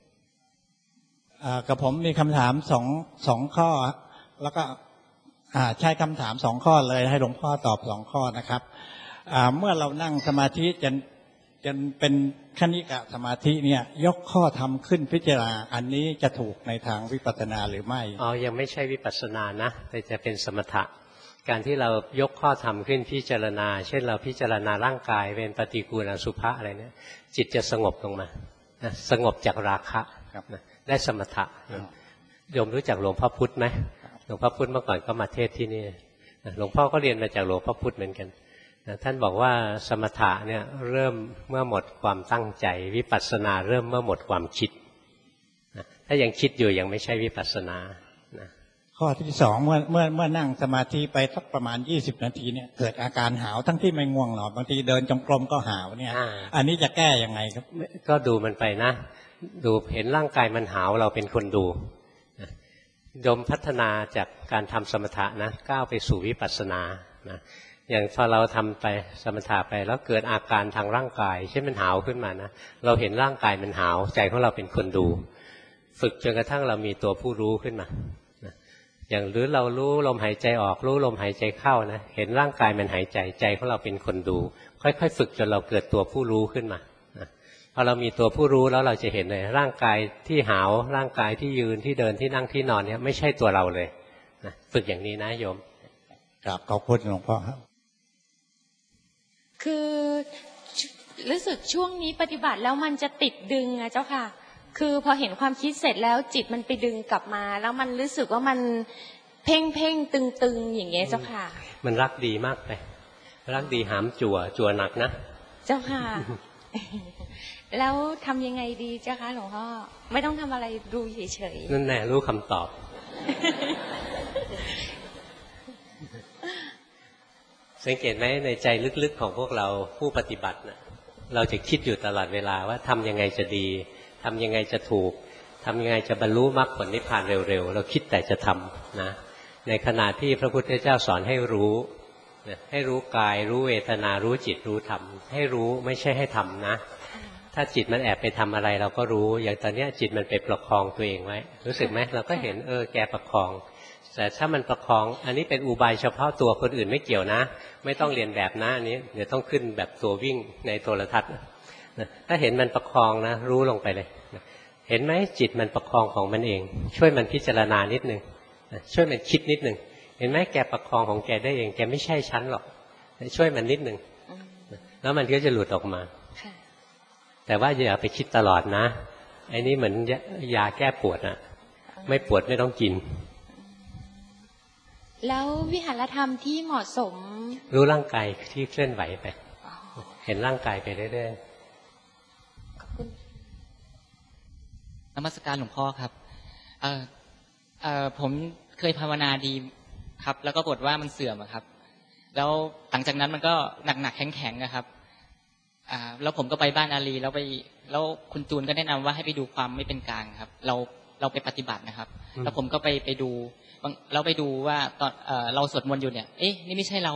กับผมมีคำถามสองสองข้อแล้วก็ใช้คำถามสองข้อเลยให้หลวงพ่อตอบสองข้อนะครับเมื่อเรานั่งสมาธิจนจนเป็นคณิกะสมาธิเนี่ยยกข้อธรรมขึ้นพิจารณาอันนี้จะถูกในทางวิปัสสนาหรือไม่อ๋อยังไม่ใช่วิปัสสนานะแต่จะเป็นสมถะการที่เรายกข้อธรรมขึ้นพิจารณาเช่นเราพิจารณาร่างกายเป็นปฏิกูลอสุภะอะไรเนี่ยจิตจะสงบลงมาสงบจากราคะได้สมถะโยมรู้จักหลวงพ่อพุธไหมหลวงพ่อพุธเมื่อก่อนก็มาเทศที่นี่หลวงพ่อก็เรียนมาจากหลวงพ่อพุธเหมือนกันท่านบอกว่าสมถะเนี่ยเริ่มเมื่อหมดความตั้งใจวิปัสสนาเริ่มเมื่อหมดความคิดถ้ายังคิดอยู่ยังไม่ใช่วิปัสสนาข้อที่สองเมื่อเมื่อเมื่อนั่งสมาธิไปสักประมาณยี่สิบนาทีเนี่ยเกิดอาการหาวทั้งที่ไม่ง่วงหรอกบางทีเดินจงกรมก็หาวเนี่ย อ, อันนี้จะแก้ยังไงครับก็ดูมันไปนะดูเห็นร่างกายมันหาวเราเป็นคนดูโยมพัฒนาจากการทำสมถะนะก้าวไปสู่วิปัสสนานะอย่างพอเราทำไปสมถะไปแล้วเกิดอาการทางร่างกายเช่นมันหาวขึ้นมานะเราเห็นร่างกายมันหาวใจของเราเป็นคนดูฝึกจนกระทั่งเรามีตัวผู้รู้ขึ้นมาอย่างหรือเรารู้ลมหายใจออกรู้ลมหายใจเข้านะเห็นร่างกายมันหายใจใจของเราเป็นคนดูค่อยๆฝึกจนเราเกิดตัวผู้รู้ขึ้นมาพอเรามีตัวผู้รู้แล้วเราจะเห็นเลยร่างกายที่หาวร่างกายที่ยืนที่เดินที่นั่งที่นอนเนี่ยไม่ใช่ตัวเราเลยนะฝึกอย่างนี้นะโยมครับขอบคุณหลวงพ่อครับคือรู้สึกช่วงนี้ปฏิบัติแล้วมันจะติดดึงอะเจ้าค่ะคือพอเห็นความคิดเสร็จแล้วจิตมันไปดึงกลับมาแล้วมันรู้สึกว่ามันเพ่งเพ่งตึงตึงอย่างเงี้ยเจ้าค่ะมันรักดีมากไปรักดีหามจั่วจั่วหนักนะเจ้าค่ะ แล้วทำยังไงดีเจ้าค่ะหลวงพ่อไม่ต้องทำอะไรดูเฉยๆนั่นแหละรู้คำตอบ สังเกตไหมในใจลึกๆของพวกเราผู้ปฏิบัตินะเราจะคิดอยู่ตลอดเวลาว่าทำยังไงจะดีทำยังไงจะถูกทำยังไงจะบรรลุมรรคผลนิพพานเร็วๆเราคิดแต่จะทำนะในขณะที่พระพุทธเจ้าสอนให้รู้ให้รู้กายรู้เวทนารู้จิตรู้ธรรมให้รู้ไม่ใช่ให้ทำนะถ้าจิตมันแอบไปทำอะไรเราก็รู้อย่างตอนนี้จิตมันไปประคองตัวเองไว้รู้สึกไหมเราก็เห็นเออแกประคองแต่ถ้ามันประคองอันนี้เป็นอุบายเฉพาะตัวคนอื่นไม่เกี่ยวนะไม่ต้องเรียนแบบนะอันนี้เดี๋ยวต้องขึ้นแบบตัววิ่งในโทรทัศน์ถ้าเห็นมันประคองนะรู้ลงไปเลยเห็นไหมจิตมันประคองของมันเองช่วยมันพิจารณานิดนึงช่วยมันคิดนิดนึงเห็นไหมแกประคองของแกได้เองแกไม่ใช่ฉันหรอกช่วยมันนิดนึงแล้วมันก็จะหลุดออกมาแต่ว่าอย่าไปคิดตลอดนะไอ้นี่เหมือนยาแก้ปวดอะไม่ปวดไม่ต้องกินแล้ววิหารธรรมที่เหมาะสมรู้ร่างกายที่เคลื่อนไหวไปเห็นร่างกายไปเรื่อยๆขอบคุณนมัสการหลวงพ่อครับเอ่อเอ่อผมเคยภาวนาดีครับแล้วก็ปรากฏว่ามันเสื่อมครับแล้วหลังจากนั้นมันก็หนักๆแข็งๆนะครับอ่าแล้วผมก็ไปบ้านอาลีแล้วไปแล้วคุณจูนก็แนะนำว่าให้ไปดูความไม่เป็นกลางครับเราเราไปปฏิบัตินะครับแล้วผมก็ไปไปดูเราไปดูว่าตอนเอ่อเราสวดมนต์อยู่เนี่ยเอ๊ะนี่ไม่ใช่เรานี่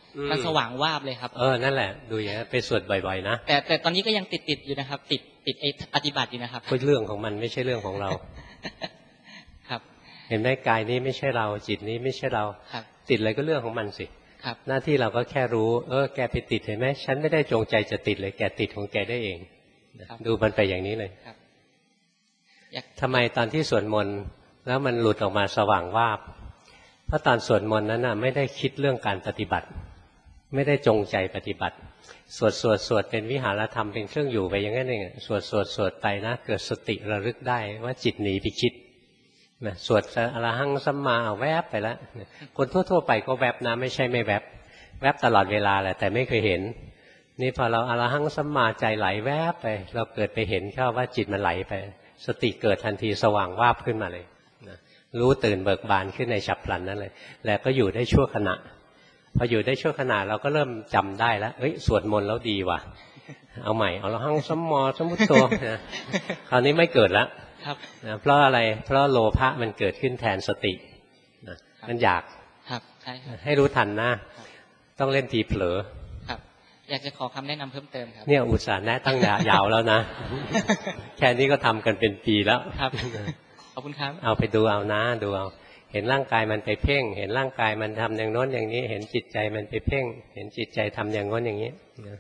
มันสว่างวาบเลยครับเออนั่นแหละดูอย่างนี้ไปสวดบ่อยๆนะแต่แต่ตอนนี้ก็ยังติดติดอยู่นะครับติดติดไอ้ปฏิบัติอยู่นะครับเป็นเรื่องของมันไม่ใช่เรื่องของเราครับเห็นไหมกายนี้ไม่ใช่เราจิตนี้ไม่ใช่เราติดอะไรก็เรื่องของมันสิหน้าที่เราก็แค่รู้เออแกไปติดเห็นไหมฉันไม่ได้จงใจจะติดเลยแกติดของแกได้เองดูมันไปอย่างนี้เลยทำไมตอนที่สวดมนต์แล้วมันหลุดออกมาสว่างวาบเพราะตอนสวดมนต์นั้นน่ะไม่ได้คิดเรื่องการปฏิบัติไม่ได้จงใจปฏิบัติสวดสวดสวดเป็นวิหารธรรมเป็นเครื่องอยู่ไปอย่างนั้นเองสวดสวดสวดไปนะเกิดสติระลึกได้ว่าจิตหนีไปคิดนะสวดอรหังสัมมาเอาแวบไปแล้วคนทั่วๆไปก็แวบนะไม่ใช่ไม่แวบแวบตลอดเวลาแหละแต่ไม่เคยเห็นนี่พอเราอรหังสัมมาใจไหลแวบไปเราเกิดไปเห็นเข้าว่าจิตมันไหลไปสติเกิดทันทีสว่างวาบขึ้นมาเลยนะรู้ตื่นเบิกบานขึ้นในฉับพลันนั่นเลยแล้วก็อยู่ได้ชั่วขณะพออยู่ได้ชั่วขณะเราก็เริ่มจำได้แล้วเฮ้ยสวดมนต์แล้วดีว่ะเอาใหม่เอาละหังสัมมาสัมพุทโธนะคราวนี้ไม่เกิดแล้วนะเพราะอะไรเพราะโลภะมันเกิดขึ้นแทนสตินะมันอยากครับใช่ให้รู้ทันนะต้องเล่นทีเผลอครับอยากจะขอคำแนะนำเพิ่มเติมครับเนี่ยอุตส่าห์แนะตั้งยาวแล้วนะแค่นี้ก็ทำกันเป็นปีแล้วครับขอบคุณครับเอาไปดูเอานะดูเอาเห็นร่างกายมันไปเพ่งเห็นร่างกายมันทำอย่างโน้นอย่างนี้เห็นจิตใจมันไปเพ่งเห็นจิตใจทำอย่างโน้นอย่างนี้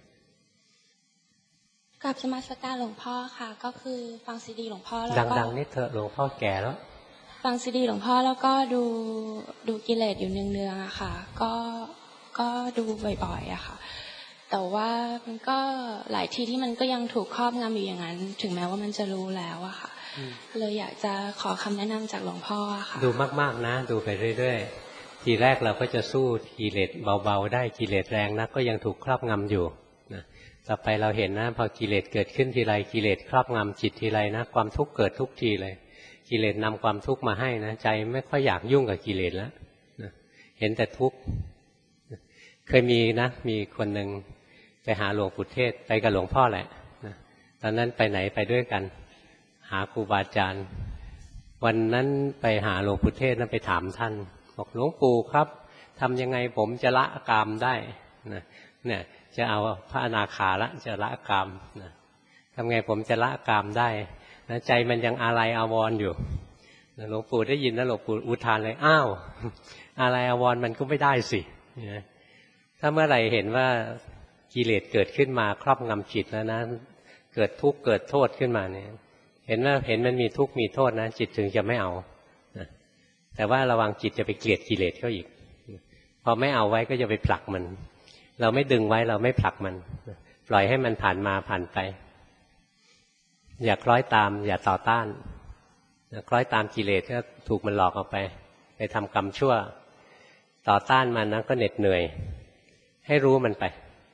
กับสมาสการหลวงพ่อค่ะก็คือฟังซีดีหลวงพ่อแล้วก็ดังๆนิดเถอะหลวงพ่อแก่แล้วฟังซีดีหลวงพ่อแล้วก็ดูดูกิเลสอยู่เนืองๆอะค่ะก็ก็ดูบ่อยๆอะค่ะแต่ว่ามันก็หลายทีที่มันก็ยังถูกครอบงำอยู่อย่างนั้นถึงแม้ว่ามันจะรู้แล้วอะค่ะเลยอยากจะขอคำแนะนำจากหลวงพ่อค่ะดูมากๆนะดูไปเรื่อยๆทีแรกเราก็จะสู้กิเลสเบาๆได้กิเลสแรงนะก็ยังถูกครอบงำอยู่นะต่อไปเราเห็นนะพอกิเลสเกิดขึ้นทีไรกิเลสครอบงำจิตทีไรนะความทุกข์เกิดทุกทีเลยกิเลสนำความทุกข์มาให้นะใจไม่ค่อยอยากยุ่งกับกิเลสแล้วนะเห็นแต่ทุกข์เคยมีนะมีคนหนึ่งไปหาหลวงปู่เทศไปกับหลวงพ่อแหละนะตอนนั้นไปไหนไปด้วยกันหาครูบาอาจารย์วันนั้นไปหาหลวงปู่เทศนั้นไปถามท่านบอกหลวงปู่ครับทำยังไงผมจะละกามได้นะเนี่ยจะเอาพระอนาคาละจะละกามนะทำไงผมจะละกามได้นะใจมันยังอาลัยอาวรณ์อยู่หลวงปู่ได้ยินนะหลวงปู่อุทานเลยอ้าวอาลัยอาวรณ์มันก็ไม่ได้สินะถ้าเมื่อไหร่เห็นว่ากิเลสเกิดขึ้นมาครอบงำจิตแล้วนะเกิดทุกข์เกิดโทษขึ้นมาเนี่ยเห็นว่าเห็นมันมีทุกข์มีโทษนะจิตถึงจะไม่เอาแต่ว่าระวังจิตจะไปเกลียดกิเลสเขาอีกพอไม่เอาไว้ก็จะไปผลักมันเราไม่ดึงไว้เราไม่ผลักมันปล่อยให้มันผ่านมาผ่านไปอย่าคล้อยตามอย่าต่อต้านคล้อยตามกิเลสก็ถูกมันหลอกออกไปไปทำกรรมชั่วต่อต้านมันนะก็เหน็ดเหนื่อยให้รู้มันไป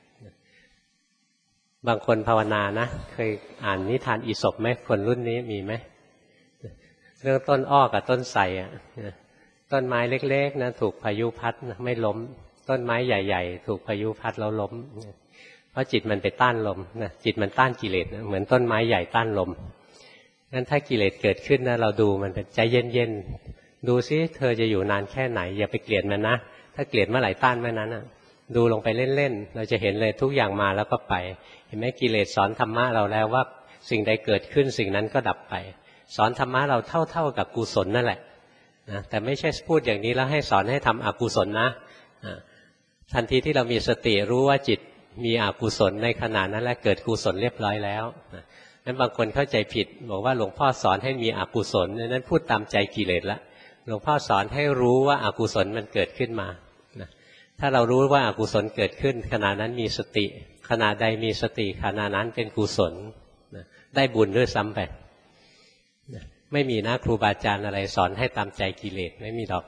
บางคนภาวนานะเคยอ่านนิทานอีสปไหมคนรุ่นนี้มีไหมเรื่องต้นอ้อกับต้นไทรอ่ะต้นไม้เล็กๆนะถูกพายุพัดนะไม่ล้มต้นไม้ใหญ่ๆถูกพายุพัดแล้วล้มเพราะจิตมันไปต้านลมนะจิตมันต้านกิเลสนะเหมือนต้นไม้ใหญ่ต้านลมงั้นถ้ากิเลสเกิดขึ้นนะเราดูมันเป็นใจเย็นๆดูซิเธอจะอยู่นานแค่ไหนอย่าไปเกลียดมันนะถ้าเกลียดเมื่อไหร่ต้านเมื่อนั้นนะดูลงไปเล่นๆเราจะเห็นเลยทุกอย่างมาแล้วก็ไปเห็นไหมกิเลสสอนธรรมะเราแล้วว่าสิ่งใดเกิดขึ้นสิ่งนั้นก็ดับไปสอนธรรมะเราเท่าๆกับกุศลนั่นแหละนะแต่ไม่ใช่พูดอย่างนี้แล้วให้สอนให้ทำอกุศลนะทันทีที่เรามีสติรู้ว่าจิตมีอกุศลในขณะนั้นและเกิดกุศลเรียบร้อยแล้วนั้นบางคนเข้าใจผิดบอกว่าหลวงพ่อสอนให้มีอกุศลนั้นพูดตามใจกิเลสละหลวงพ่อสอนให้รู้ว่าอกุศลมันเกิดขึ้นมาถ้าเรารู้ว่าอกุศลเกิดขึ้นขณะนั้นมีสติขณะใดมีสติขณะนั้นเป็นกุศลได้บุญด้วยซ้ำไปไม่มีนะครูบาอาจารย์อะไรสอนให้ตามใจกิเลสไม่มีหรอก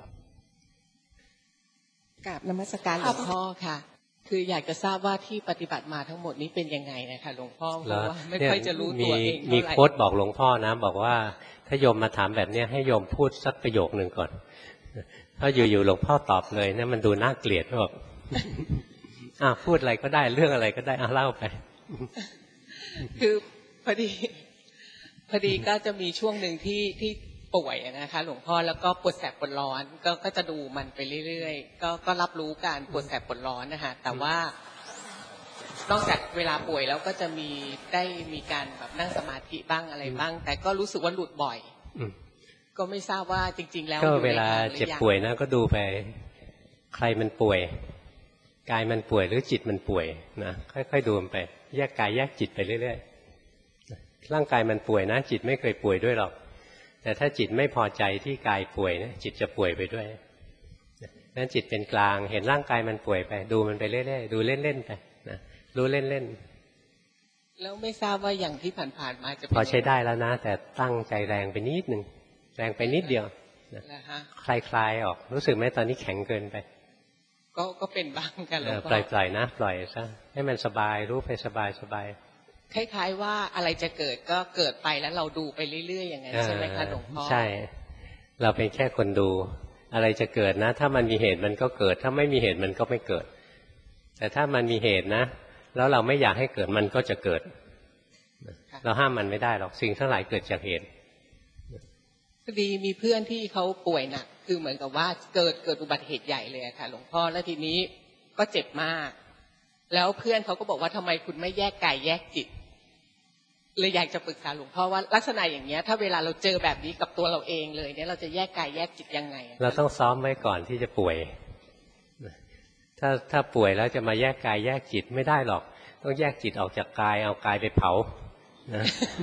กราบนมัสการหลวงพ่อค่ะคืออยากจะทราบว่าที่ปฏิบัติมาทั้งหมดนี้เป็นยังไงนะคะหลวงพ่อเพราะว่าไม่ค่อยจะรู้ตัวเองเท่าไหร่มีโค้ดบอกหลวงพ่อนะบอกว่าถ้าโยมมาถามแบบนี้ให้โยมพูดสักประโยคหนึ่งก่อนถ้าอยู่ๆหลวงพ่อตอบเลยเนี่ยมันดูน่าเกลียดบอกอ่ะพูดอะไรก็ได้เรื่องอะไรก็ได้อ่ะเล่าไปคือพอดีพอดีก็จะมีช่วงหนึ่งที่ที่ปป่วยนะคะหลวงพ่อแล้วก็ปวดแสบปวดร้อนก็ก็จะดูมันไปเรื่อยๆก็ก็รับรู้การปวดแสบปวดร้อนนะคะแต่ว่านอกจากเวลาป่วยแล้วก็จะมีได้มีการแบบนั่งสมาธิบ้างอะไรบ้างแต่ก็รู้สึกว่าหลุดบ่อยก็ไม่ทราบว่าจริงๆแล้วก็เวลาเจ็บป่วยนะก็ดูไปใครมันป่วยกายมันป่วยหรือจิตมันป่วยนะค่อยๆดูมันไปแยกกายแยกจิตไปเรื่อยๆร่างกายมันป่วยนะจิตไม่เคยป่วยด้วยหรอกแต่ถ้าจิตไม่พอใจที่กายป่วยนะจิตจะป่วยไปด้วยนั้นจิตเป็นกลางเห็นร่างกายมันป่วยไปดูมันไปเรื่อยๆดูเล่นๆไปนะรู้เล่นๆแล้วไม่ทราบว่าอย่างที่ผ่านๆมาจะพอใช้ได้แล้วนะแต่ตั้งใจแรงไปนิดนึงแรงไปนิดเดียวนะคลายๆออกรู้สึกไหมตอนนี้แข็งเกินไปก็ก็เป็นบ้างกันแล้วปล่อยๆนะปล่อยซะให้มันสบายรู้ไปสบายสบายคล้ายๆว่าอะไรจะเกิดก็เกิดไปแล้วเราดูไปเรื่อยๆอย่างนั้นใช่ไหมคะหลวงพ่อใช่เราเป็นแค่คนดูอะไรจะเกิดนะถ้ามันมีเหตุมันก็เกิดถ้าไม่มีเหตุมันก็ไม่เกิดแต่ถ้ามันมีเหตุนะแล้วเราไม่อยากให้เกิดมันก็จะเกิดเราห้ามมันไม่ได้หรอกสิ่งทั้งหลายเกิดจากเหตุพอดีมีเพื่อนที่เขาป่วยหนักคือเหมือนกับว่าเกิดเกิดอุบัติเหตุใหญ่เลยค่ะหลวงพ่อแล้วทีนี้ก็เจ็บมากแล้วเพื่อนเขาก็บอกว่าทำไมคุณไม่แยกกายแยกจิตเลยอยากจะปรึกษาหลวงพ่อว่าลักษณะอย่างเนี้ยถ้าเวลาเราเจอแบบนี้กับตัวเราเองเลยเนี่ยเราจะแยกกายแยกจิตยังไงเราต้องซ้อมไว้ก่อนที่จะป่วยถ้าถ้าป่วยแล้วจะมาแยกกายแยกจิตไม่ได้หรอกต้องแยกจิตออกจากกายเอากายไปเผานะ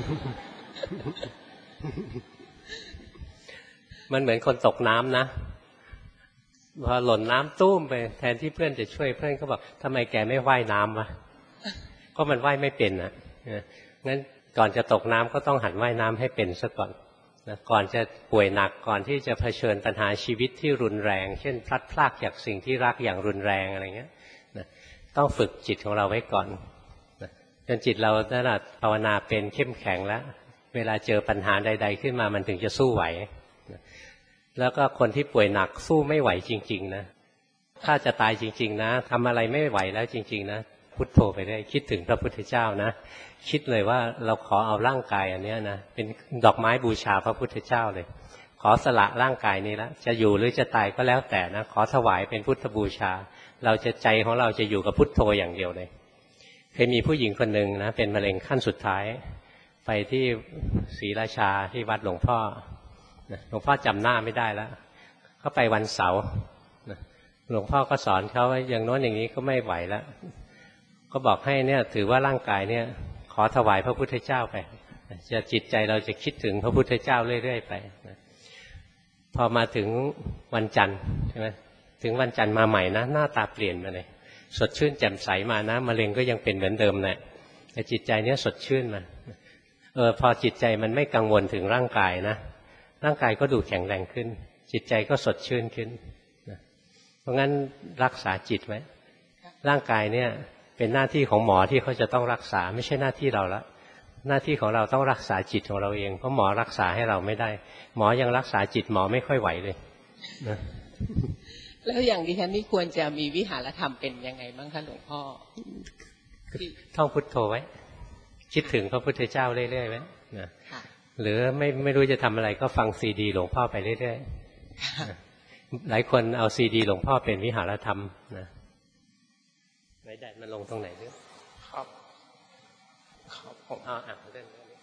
มันเหมือนคนตกน้ำนะพอหล่นน้ำตุ้มไปแทนที่เพื่อนจะช่วยเพื่อนก็บอกทำไมแกไม่ว่ายน้ำวะก็มันว่ายไม่เป็นนะงั้นก่อนจะตกน้ำก็ต้องหัดว่ายน้ำให้เป็นซะก่อนนะก่อนจะป่วยหนักก่อนที่จะเผชิญปัญหาชีวิตที่รุนแรงเช่นพลัดพรากจากสิ่งที่รักอย่างรุนแรงอะไรเงี้ยนะต้องฝึกจิตของเราไว้ก่อนนะจนจิตเราถ้าภาวนาเป็นเข้มแข็งแล้วเวลาเจอปัญหาใดๆขึ้นมามันถึงจะสู้ไหวนะแล้วก็คนที่ป่วยหนักสู้ไม่ไหวจริงๆนะถ้าจะตายจริงๆนะทำอะไรไม่ไหวแล้วจริงๆนะพุทโธไปได้คิดถึงพระพุทธเจ้านะคิดเลยว่าเราขอเอาร่างกายอันนี้นะเป็นดอกไม้บูชาพระพุทธเจ้าเลยขอสละร่างกายนี้ละจะอยู่หรือจะตายก็แล้วแต่นะขอถวายเป็นพุทธบูชาเราจะใจของเราจะอยู่กับพุทโธอย่างเดียวเลยเคยมีผู้หญิงคนหนึ่งนะเป็นมะเร็งขั้นสุดท้ายไปที่ศรีราชาที่วัดหลวงพ่อหลวงพ่อจำหน้าไม่ได้แล้วเขาไปวันเสาร์หลวงพ่อก็สอนเขาว่าอย่างโน้นอย่างนี้ก็ไม่ไหวแล้วก็บอกให้เนี่ยถือว่าร่างกายเนี่ยขอถวายพระพุทธเจ้าไปจะจิตใจเราจะคิดถึงพระพุทธเจ้าเรื่อยๆไปพอมาถึงวันจันทร์ใช่ไหมถึงวันจันทร์มาใหม่นะหน้าตาเปลี่ยนมาเลยสดชื่นแจ่มใสมานะมะเร็งก็ยังเป็นเหมือนเดิมแหละแต่จิตใจเนี่ยสดชื่นมาเออพอจิตใจมันไม่กังวลถึงร่างกายนะร่างกายก็ดูแข็งแรงขึ้นจิตใจก็สดชื่นขึ้นนะเพราะงั้นรักษาจิตไว้ร่างกายเนี่ยเป็นหน้าที่ของหมอที่เขาจะต้องรักษาไม่ใช่หน้าที่เราละหน้าที่ของเราต้องรักษาจิตของเราเองเพราะหมอรักษาให้เราไม่ได้หมอยังรักษาจิตหมอไม่ค่อยไหวเลยนะแล้วอย่างดิฉันนี่ควรจะมีวิหารธรรมเป็นยังไงบ้างคะหลวงพ่อท่องพุทโธไว้คิดถึงพระพุทธเจ้าเรื่อยๆไว้นะหรือไม่ไม่รู้จะทำอะไรก็ฟังซีดีหลวงพ่อไปเรื่อยๆหลายคนเอาซีดีหลวงพ่อเป็นวิหารธรรมนะไหนแดดมันลงตรงไหนด้วยครับครับผมอ่าอ่ะเรื่องนี้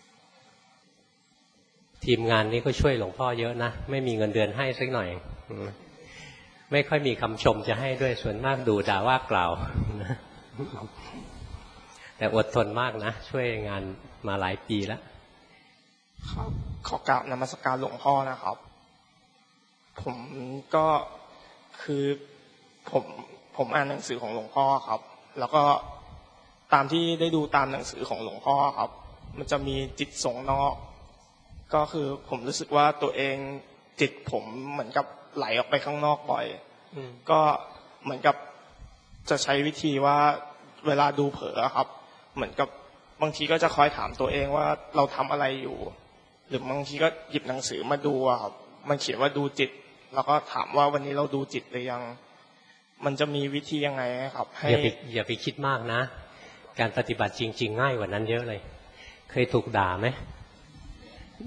ทีมงานนี้ก็ช่วยหลวงพ่อเยอะนะไม่มีเงินเดือนให้สักหน่อยไม่ค่อยมีคำชมจะให้ด้วยส่วนมากดูด่าว่ากล่าวแต่อดทนมากนะช่วยงานมาหลายปีแล้วครับขอกราบนมัสการหลวงพ่อนะครับผมก็คือผมผมอ่านหนังสือของหลวงพ่อครับแล้วก็ตามที่ได้ดูตามหนังสือของหลวงพ่อครับมันจะมีจิตส่งนอกก็คือผมรู้สึกว่าตัวเองจิตผมเหมือนกับไหลออกไปข้างนอกบ่อยก็เหมือนกับจะใช้วิธีว่าเวลาดูเผลอครับเหมือนกับบางทีก็จะคอยถามตัวเองว่าเราทำอะไรอยู่หรือบางทีก็หยิบหนังสือมาดูครับมันเขียนว่าดูจิตแล้วก็ถามว่าวันนี้เราดูจิตหรือยังมันจะมีวิธียังไงครับให้อย่าไปอย่าไปคิดมากนะการปฏิบัติจริงๆง่ายกว่านั้นเยอะเลยเคยถูกด่าไหม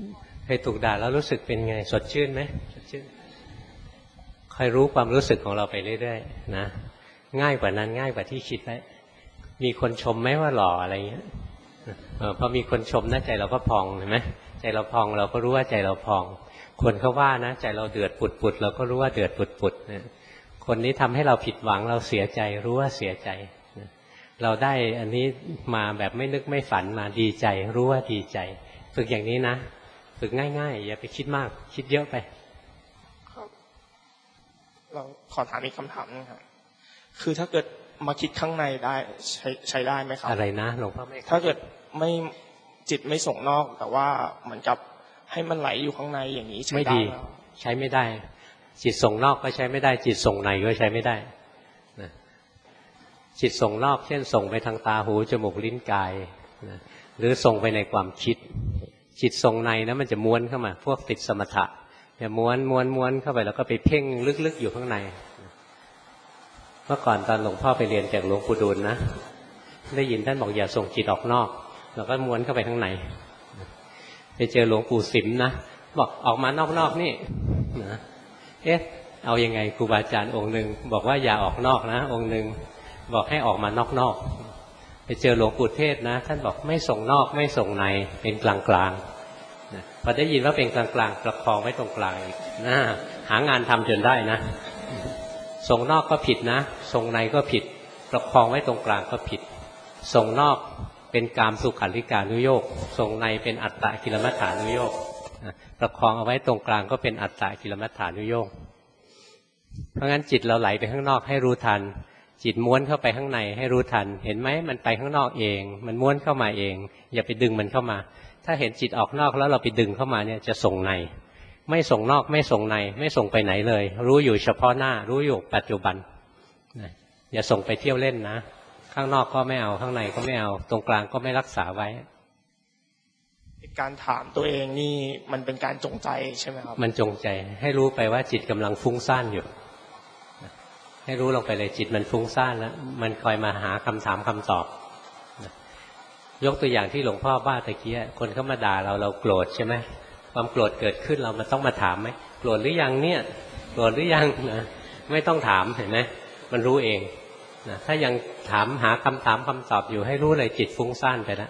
เคยถูกด่าแล้วรู้สึกเป็นไงสดชื่นไหมสดชื่นคอยรู้ความรู้สึกของเราไปเรื่อยๆนะง่ายกว่านั้นง่ายกว่าที่คิดไว้มีคนชมไหมว่าหล่ออะไรเงี้ยเออพอมีคนชมนะใจเราก็พองเห็นไหมใจเราพองเราก็รู้ว่าใจเราพองคนเขาว่านะใจเราเดือดปุดๆเราก็รู้ว่าเดือดปุดๆนะคนนี้ทำให้เราผิดหวังเราเสียใจรู้ว่าเสียใจนะเราได้อันนี้มาแบบไม่นึกไม่ฝันมาดีใจรู้ว่าดีใจฝึกอย่างนี้นะฝึกง่ายๆอย่าไปคิดมากคิดเยอะไปครับเราขอถามอีกคำถามนึงครับคือถ้าเกิดมาคิดข้างในได้ใช้ใช้ได้ไหมครับอะไรนะหลวงพ่อไม่ถ้าเกิดไม่จิตไม่ส่งนอกแต่ว่าเหมือนกับให้มันไหลอยู่ข้างในอย่างนี้ใช้ได้ไม่ดีใช้ไม่ได้จิตส่งนอกก็ใช้ไม่ได้จิตส่งในก็ใช้ไม่ได้นะจิตส่งนอกเช่นส่งไปทางตาหูจมูกลิ้นกายนะหรือส่งไปในความคิดจิตส่งในนะมันจะม้วนเข้ามาพวกติดสมถะจะม้วนม้วนม้วนเข้าไปแล้วก็ไปเพ่งลึกๆอยู่ข้างในเมื่อก่อนตอนหลวงพ่อไปเรียนจากหลวงปู่ดูลนะได้ยินท่านบอกอย่าส่งจิตออกนอกเราก็ม้วนเข้าไปข้างในไปเจอหลวงปู่สิมนะบอกออกมานอกๆนี่นะเอ๊ะเอายังไงครูบาอาจารย์องค์หนึ่งบอกว่าอย่าออกนอกนะองค์หนึ่งบอกให้ออกมานอกๆไปเจอหลวงปู่เทศนะท่านบอกไม่ส่งนอกไม่ส่งในเป็นกลางๆนะพอได้ยินว่าเป็นกลางๆประคองไว้ตรงกลางนะหางานทำจนได้นะส่งนอกก็ผิดนะส่งในก็ผิดประคองไว้ตรงกลางก็ผิดส่งนอกเป็นกามสุขันธิกานุโยคส่งในเป็นอัตตกิลมัฏฐานุโยคประคองเอาไว้ตรงกลางก็เป็นอัตตกิลมัฏฐานุโยคเพราะงั้นจิตเราไหลไปข้างนอกให้รู้ทันจิตม้วนเข้าไปข้างในให้รู้ทันเห็นไหมมันไปข้างนอกเองมันม้วนเข้ามาเองอย่าไปดึงมันเข้ามาถ้าเห็นจิตออกนอกแล้วเราไปดึงเข้ามาเนี่ยจะส่งในไม่ส่งนอกไม่ส่งในไม่ส่งไปไหนเลยรู้อยู่เฉพาะหน้ารู้อยู่ปัจจุบันอย่าส่งไปเที่ยวเล่นนะข้างนอกก็ไม่เอาข้างในก็ไม่เอาตรงกลางก็ไม่รักษาไว้การถามตัวเองนี่มันเป็นการจงใจใช่ไหมครับมันจงใจให้รู้ไปว่าจิตกำลังฟุ้งซ่านอยู่ให้รู้ลงไปเลยจิตมันฟุ้งซ่านแล้วมันคอยมาหาคำถามคำตอบยกตัวอย่างที่หลวงพ่อว่าตะกี้คนเข้ามาด่าเราเราโกรธใช่ไหมความโกรธเกิดขึ้นเรามันต้องมาถามไหมโกรธหรือยังเนี่ยโกรธหรือยังนะไม่ต้องถามเห็นไหมมันรู้เองนะถ้ายังถามหาคำถามคำตอบอยู่ให้รู้เลยจิตฟุ้งซ่านไปแล้ว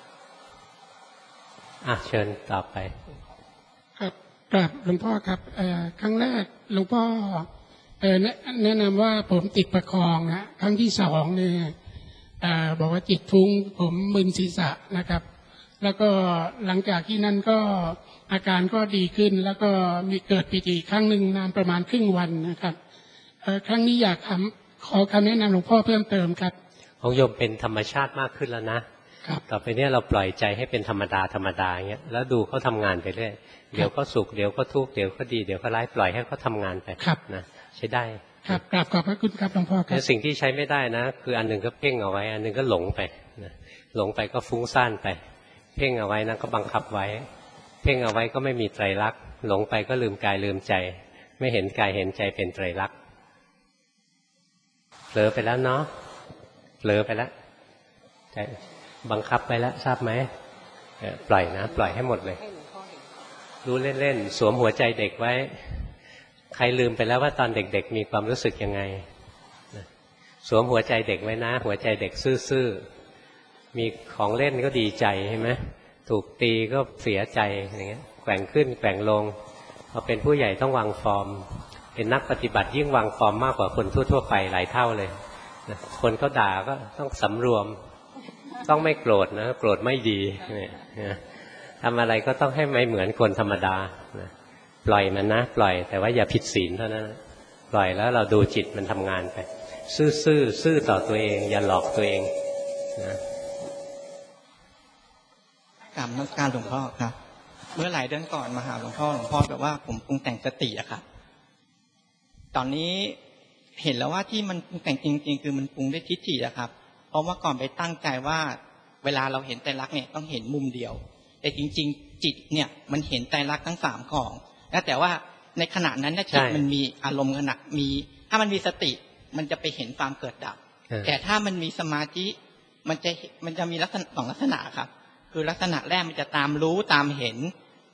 อ่ะเชิญต่อไปครับกราบหลวงพ่อครับครั้งแรกหลวงพ่อแนะนำว่าผมติดประคองนะครั้งที่สองเนี่ยบอกว่าจิตฟุ้งผมมึนศีรษะนะครับแล้วก็หลังจากที่นั่นก็อาการก็ดีขึ้นแล้วก็มีเกิดปิติครั้งหนึ่งนานประมาณครึ่งวันนะครับครั้งนี้อยากทำขอคำแนะนำหลวงพ่อเพิ่มเติมครับของโยมเป็นธรรมชาติมากขึ้นแล้วนะต่อไปนี้เราปล่อยใจให้เป็นธรรมดาธรรมดาอย่างเงี้ยแล้วดูเขาทำงานไปเรื่อยเดี๋ยวก็สุขเดี๋ยวก็ทุกข์เดี๋ยวก็ดีเดี๋ยวก็ร้ายปล่อยให้เขาทางานไปนะใช้ได้ครับกราบขอบพระคุณครับหลวงพ่อครับสิ่งที่ใช้ไม่ได้นะคืออันหนึ่งก็เพ่งเอาไว้อันหนึ่งก็หลงไปนะหลงไปก็ฟุ้งซ่านไปเพ่งเอาไว้นะก็บังคับไว้เพ่งเอาไว้ก็ไม่มีไตรลักษณ์หลงไปก็ลืมกายลืมใจไม่เห็นกายเห็นใจเป็นไตรลักษณ์เผลอไปแล้วเนาะเผลอไปแล้วใจบังคับไปแล้วทราบไหมปล่อยนะปล่อยให้หมดเลยรู้เล่นๆสวมหัวใจเด็กไว้ใครลืมไปแล้วว่าตอนเด็กๆมีความรู้สึกยังไงสวมหัวใจเด็กไว้นะหัวใจเด็กซื่อๆมีของเล่นก็ดีใจใช่ไหมถูกตีก็เสียใจอย่างเงี้ยแกว่งขึ้นแกว่งลงพอเป็นผู้ใหญ่ต้องวางฟอร์มเป็นนักปฏิบัติยิ่งวางฟอร์มมากกว่าคนทั่วๆไปหลายเท่าเลยคนเขาด่าก็ต้องสำรวมต้องไม่โกรธนะโกรธไม่ดีทำอะไรก็ต้องให้ไม่เหมือนคนธรรมดาปล่อยมันนะปล่อยแต่ว่าอย่าผิดศีลเท่านั้นปล่อยแล้วเราดูจิตมันทำงานไปซื่อซื่อซื่อต่อตัวเองอย่าหลอกตัวเองนะกราบนมัสการหลวงพ่อครับเมื่อหลายเดือนก่อนมาหาหลวงพ่อหลวงพ่อแบบว่าผมปรุงแต่งสติอะครับตอนนี้เห็นแล้วว่าที่มันปรุงแต่งจริงๆคือมันปรุงด้วยทิฏฐิอะครับเพราะว่าก่อนไปตั้งใจว่าเวลาเราเห็นไตรลักษณ์เนี่ยต้องเห็นมุมเดียวแต่จริงๆจิตเนี่ยมันเห็นไตรลักษณ์ทั้งสามของแล้วแต่ว่าในขณะนั้นจิตมันมีอารมณ์ขณะมีถ้ามันมีสติมันจะไปเห็นความเกิดดับแต่ถ้ามันมีสมาธิมันจะมันจะมีลักษณะสองลักษณะครับคือลักษณะแรกมันจะตามรู้ตามเห็น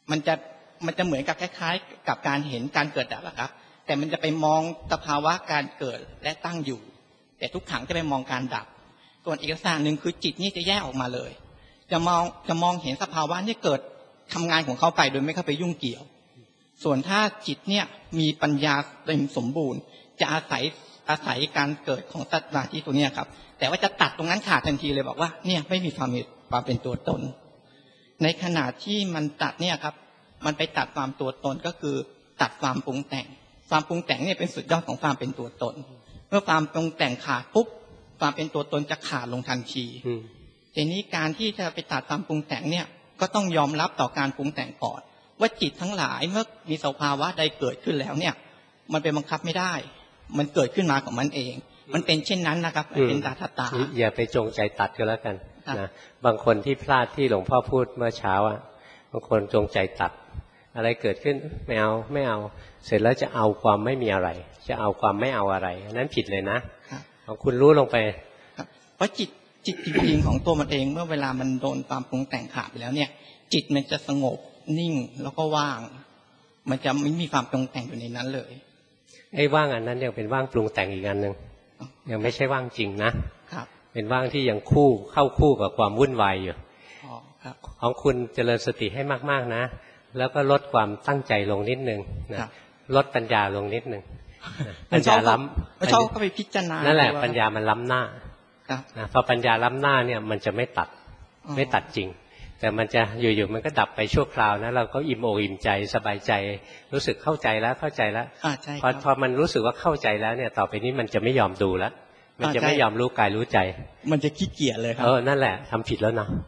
มันจะมันจะเหมือนกับคล้ายๆกับการเห็นการเกิดดับอะครับแต่มันจะไปมองสภาวะการเกิดและตั้งอยู่แต่ทุกขังจะไปมองการดับส่วนอีกลักษณะหนึ่งคือจิตนี่จะแยกออกมาเลยจะมองจะมองเห็นสภาวะที่เกิดทำงานของเขาไปโดยไม่เข้าไปยุ่งเกี่ยวส่วนถ้าจิตเนี่ยมีปัญญาเต็มสมบูรณ์จะอาศัยอาศัยการเกิดของสมาธิตัวนี้ครับแต่ว่าจะตัดตรงนั้นขาดทันทีเลยบอกว่าเนี่ยไม่มีความความเป็นตัวตนในขณะที่มันตัดเนี่ยครับมันไปตัดความตัวตนก็คือตัดความปรุงแต่งความปรุงแต่งเนี่ยเป็นสุดยอดของความเป็นตัวตนเมื่อความปรุงแต่งขาดปุ๊บความเป็นตัวตนจะขาดลงทันทีทีนี้การที่จะไปตัดความปรุงแต่งเนี่ยก็ต้องยอมรับต่อการปรุงแต่งก่อนว่าจิตทั้งหลายเมื่อมีสภาวะใดเกิดขึ้นแล้วเนี่ยมันเป็นบังคับไม่ได้มันเกิดขึ้นมาของมันเองมันเป็นเช่นนั้นนะครับเป็นตาตาตาอย่าไปจงใจตัดก็แล้วกันนะบางคนที่พลาดที่หลวงพ่อพูดเมื่อเช้าอ่ะบางคนจงใจตัดอะไรเกิดขึ้นไม่เอาไม่เอาเสร็จแล้วจะเอาความไม่มีอะไรจะเอาความไม่เอาอะไรนั้นผิดเลยนะของคุณรู้ลงไปเพราะจิตจิตจริงๆของตัวมันเองเมื่อเวลามันโดนความปรุงแต่งขาดไปแล้วเนี่ยจิตมันจะสงบนิ่งแล้วก็ว่างมันจะไม่มีความปรุงแต่งอยู่ในนั้นเลยไอ้ว่างอันนั้นยังเป็นว่างปรุงแต่งอีกอันหนึ่งยังไม่ใช่ว่างจริงนะครับเป็นว่างที่ยังคู่เข้าคู่กับความวุ่นวายอยู่ของคุณเจริญสติให้มากๆนะแล้วก็ลดความตั้งใจลงนิดนึงนะลดปัญญาลงนิดนึงปัญญาล้ำไม่ชอบก็ไปพิจารณานั่นแหละปัญญามันล้ำหน้านะพอปัญญาล้ำหน้าเนี่ยมันจะไม่ตัดไม่ตัดจริงแต่มันจะอยู่ๆมันก็ดับไปชั่วคราวนะเราก็อิ่มอกอิ่มใจสบายใจรู้สึกเข้าใจแล้วเข้าใจแล้วพอพอมันรู้สึกว่าเข้าใจแล้วเนี่ยต่อไปนี้มันจะไม่ยอมดูแล้วมันจะไม่ยอมรู้กายรู้ใจมันจะขี้เกียจเลยครับเออนั่นแหละทำผิดแล้วนะ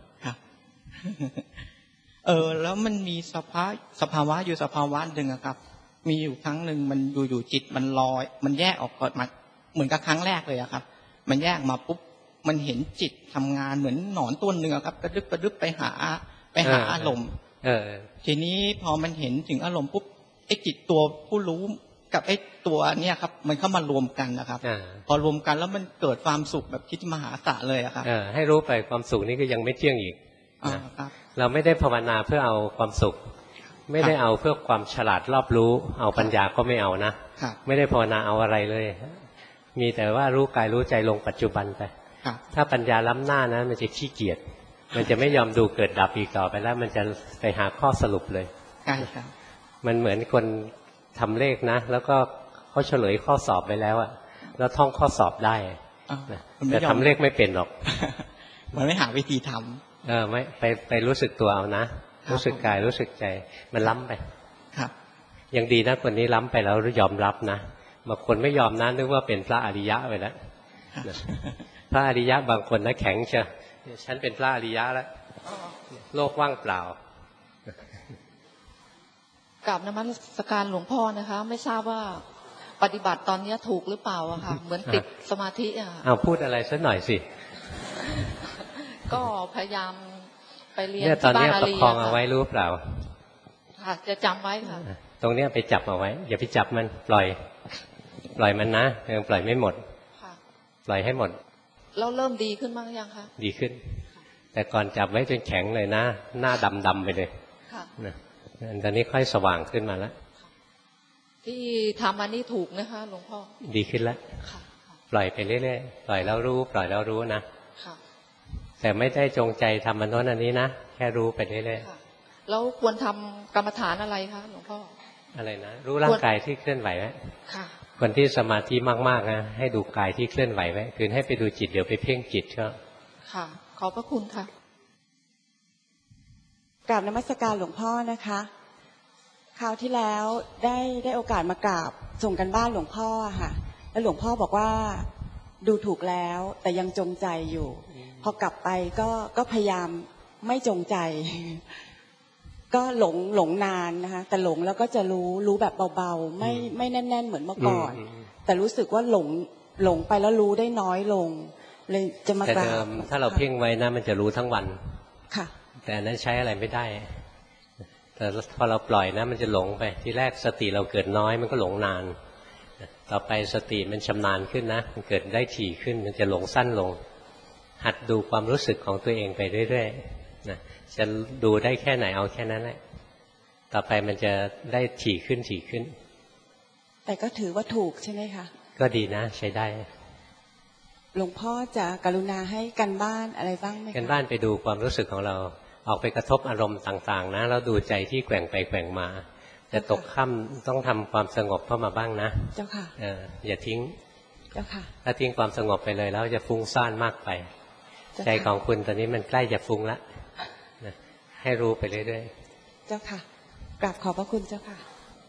เออแล้วมันมีสภาสภาวะอยู่สภาวะหนึ่งครับมีอยู่ครั้งหนึ่งมันอยู่ๆจิตมันลอยมันแยกออกก่อนมาเหมือนกับครั้งแรกเลยครับมันแยกมาปุ๊บมันเห็นจิตทำงานเหมือนหนอนตัวเนื้อครับกระดึบกระดึบไปหาไปหาอารมณ์ทีนี้พอมันเห็นถึงอารมณ์ปุ๊บไอ้จิตตัวผู้รู้กับไอ้ตัวเนี่ยครับมันเข้ามารวมกันนะครับพอรวมกันแล้วมันเกิดความสุขแบบคิดมหาศาลเลยครับให้รู้ไปความสุขนี้ก็ยังไม่เที่ยงอีกเราไม่ได้ภาวนาเพื่อเอาความสุขไม่ได้เอาเพื่อความฉลาดรอบรู้เอาปัญญาก็ไม่เอานะไม่ได้ภาวนาเอาอะไรเลยมีแต่ว่ารู้กายรู้ใจลงปัจจุบันไปถ้าปัญญาล้ำหน้านะมันจะขี้เกียจมันจะไม่ยอมดูเกิดดับอีกต่อไปแล้วมันจะไปหาข้อสรุปเลยใช่ครับมันเหมือนคนทำเลขนะแล้วก็เขาเฉลยข้อสอบไปแล้วอะแล้วท่องข้อสอบได้แต่ทำเลขไม่เป็นหรอกมันไม่หาวิธีทำเออไม่ไปไปรู้สึกตัวเอานะรู้สึกกายรู้สึกใจมันล้ำไปครับยังดีนะคนนี้ล้ำไปแล้วยอมรับนะบางคนไม่ยอมนะนึกว่าเป็นพระอริยะไปแล้วพระอริยะบางคนนะแข็งเชียวฉันเป็นพระอริยะแล้วโลกว่างเปล่ากราบนมัสการหลวงพ่อนะคะไม่ทราบว่าปฏิบัติตอนนี้ถูกหรือเปล่าอะค่ะเหมือนติดสมาธิอะเอาพูดอะไรสักหน่อยสิก็พยายามไปเรียนที่บ้านอาลีประคองเอาไว้รู้เปล่าค่ะจะจำไว้ค่ะตรงนี้ไปจับเอาไว้อย่าไปจับมันปล่อยปล่อยมันนะยังปล่อยไม่หมดปล่อยให้หมดเราเริ่มดีขึ้นบ้างยังคะดีขึ้นแต่ก่อนจับไว้จนแข็งเลยนะหน้าดำดำไปเลยค่ะตอนนี้ค่อยสว่างขึ้นมาแล้วที่ทำอันนี้ถูกนะคะหลวงพ่อดีขึ้นแล้วปล่อยไปเรื่อยๆปล่อยแล้วรู้ปล่อยแล้วรู้นะแต่ไม่ได้จงใจทำมันโน้นอันนี้นะแค่รู้ไปเรื่อยๆแล้วควรทำกรรมฐานอะไรคะหลวงพ่ออะไรนะรู้ร่างกายที่เคลื่อนไหวไหมคนที่สมาธิมากๆนะให้ดูกายที่เคลื่อนไหวไว้คือให้ไปดูจิตเดี๋ยวไปเพ่งจิตก็ค่ะขอบพระคุณค่ะกราบนมัสการหลวงพ่อนะคะคราวที่แล้วได้ได้โอกาสมากราบส่งกันบ้านหลวงพ่อค่ะแล้วหลวงพ่อบอกว่าดูถูกแล้วแต่ยังจงใจอยู่พอกลับไปก็ก็พยายามไม่จงใจก็หลงหลงนานนะคะแต่หลงแล้วก็จะรู้รู้แบบเบาๆไม่ไม่แน่นๆเหมือนเมื่อก่อนแต่รู้สึกว่าหลงหลงไปแล้วรู้ได้น้อยลงเลยจะมากราบถ้าเราเพ่งไว้นะมันจะรู้ทั้งวันค่ะแต่อันนั้นใช้อะไรไม่ได้แต่พอเราปล่อยนะมันจะหลงไปที่แรกสติเราเกิดน้อยมันก็หลงนานต่อไปสติมันชำนาญขึ้นนะมันเกิดได้ถี่ขึ้นมันจะหลงสั้นลงหัดดูความรู้สึกของตัวเองไปเรื่อยๆนะจะดูได้แค่ไหนเอาแค่นั้นแหละต่อไปมันจะได้ถี่ขึ้นถี่ขึ้นแต่ก็ถือว่าถูกใช่ไหมคะก็ดีนะใช้ได้หลวงพ่อจะกรุณาให้กันบ้านอะไรบ้างไหมคะกันบ้านไปดูความรู้สึกของเราออกไปกระทบอารมณ์ต่างๆนะแล้วดูใจที่แกว่งไปแกว่งมาจะตกค่ำต้องทำความสงบเข้ามาบ้างนะเจ้าค่ะเอออย่าทิ้งเจ้าค่ะถ้าทิ้งความสงบไปเลยแล้วจะฟุ้งซ่านมากไปใจของคุณตอนนี้มันใกล้จะฟุ้งละนะให้รู้ไปเรื่อยๆเจ้าค่ะกราบขอบพระคุณเจ้าค่ะ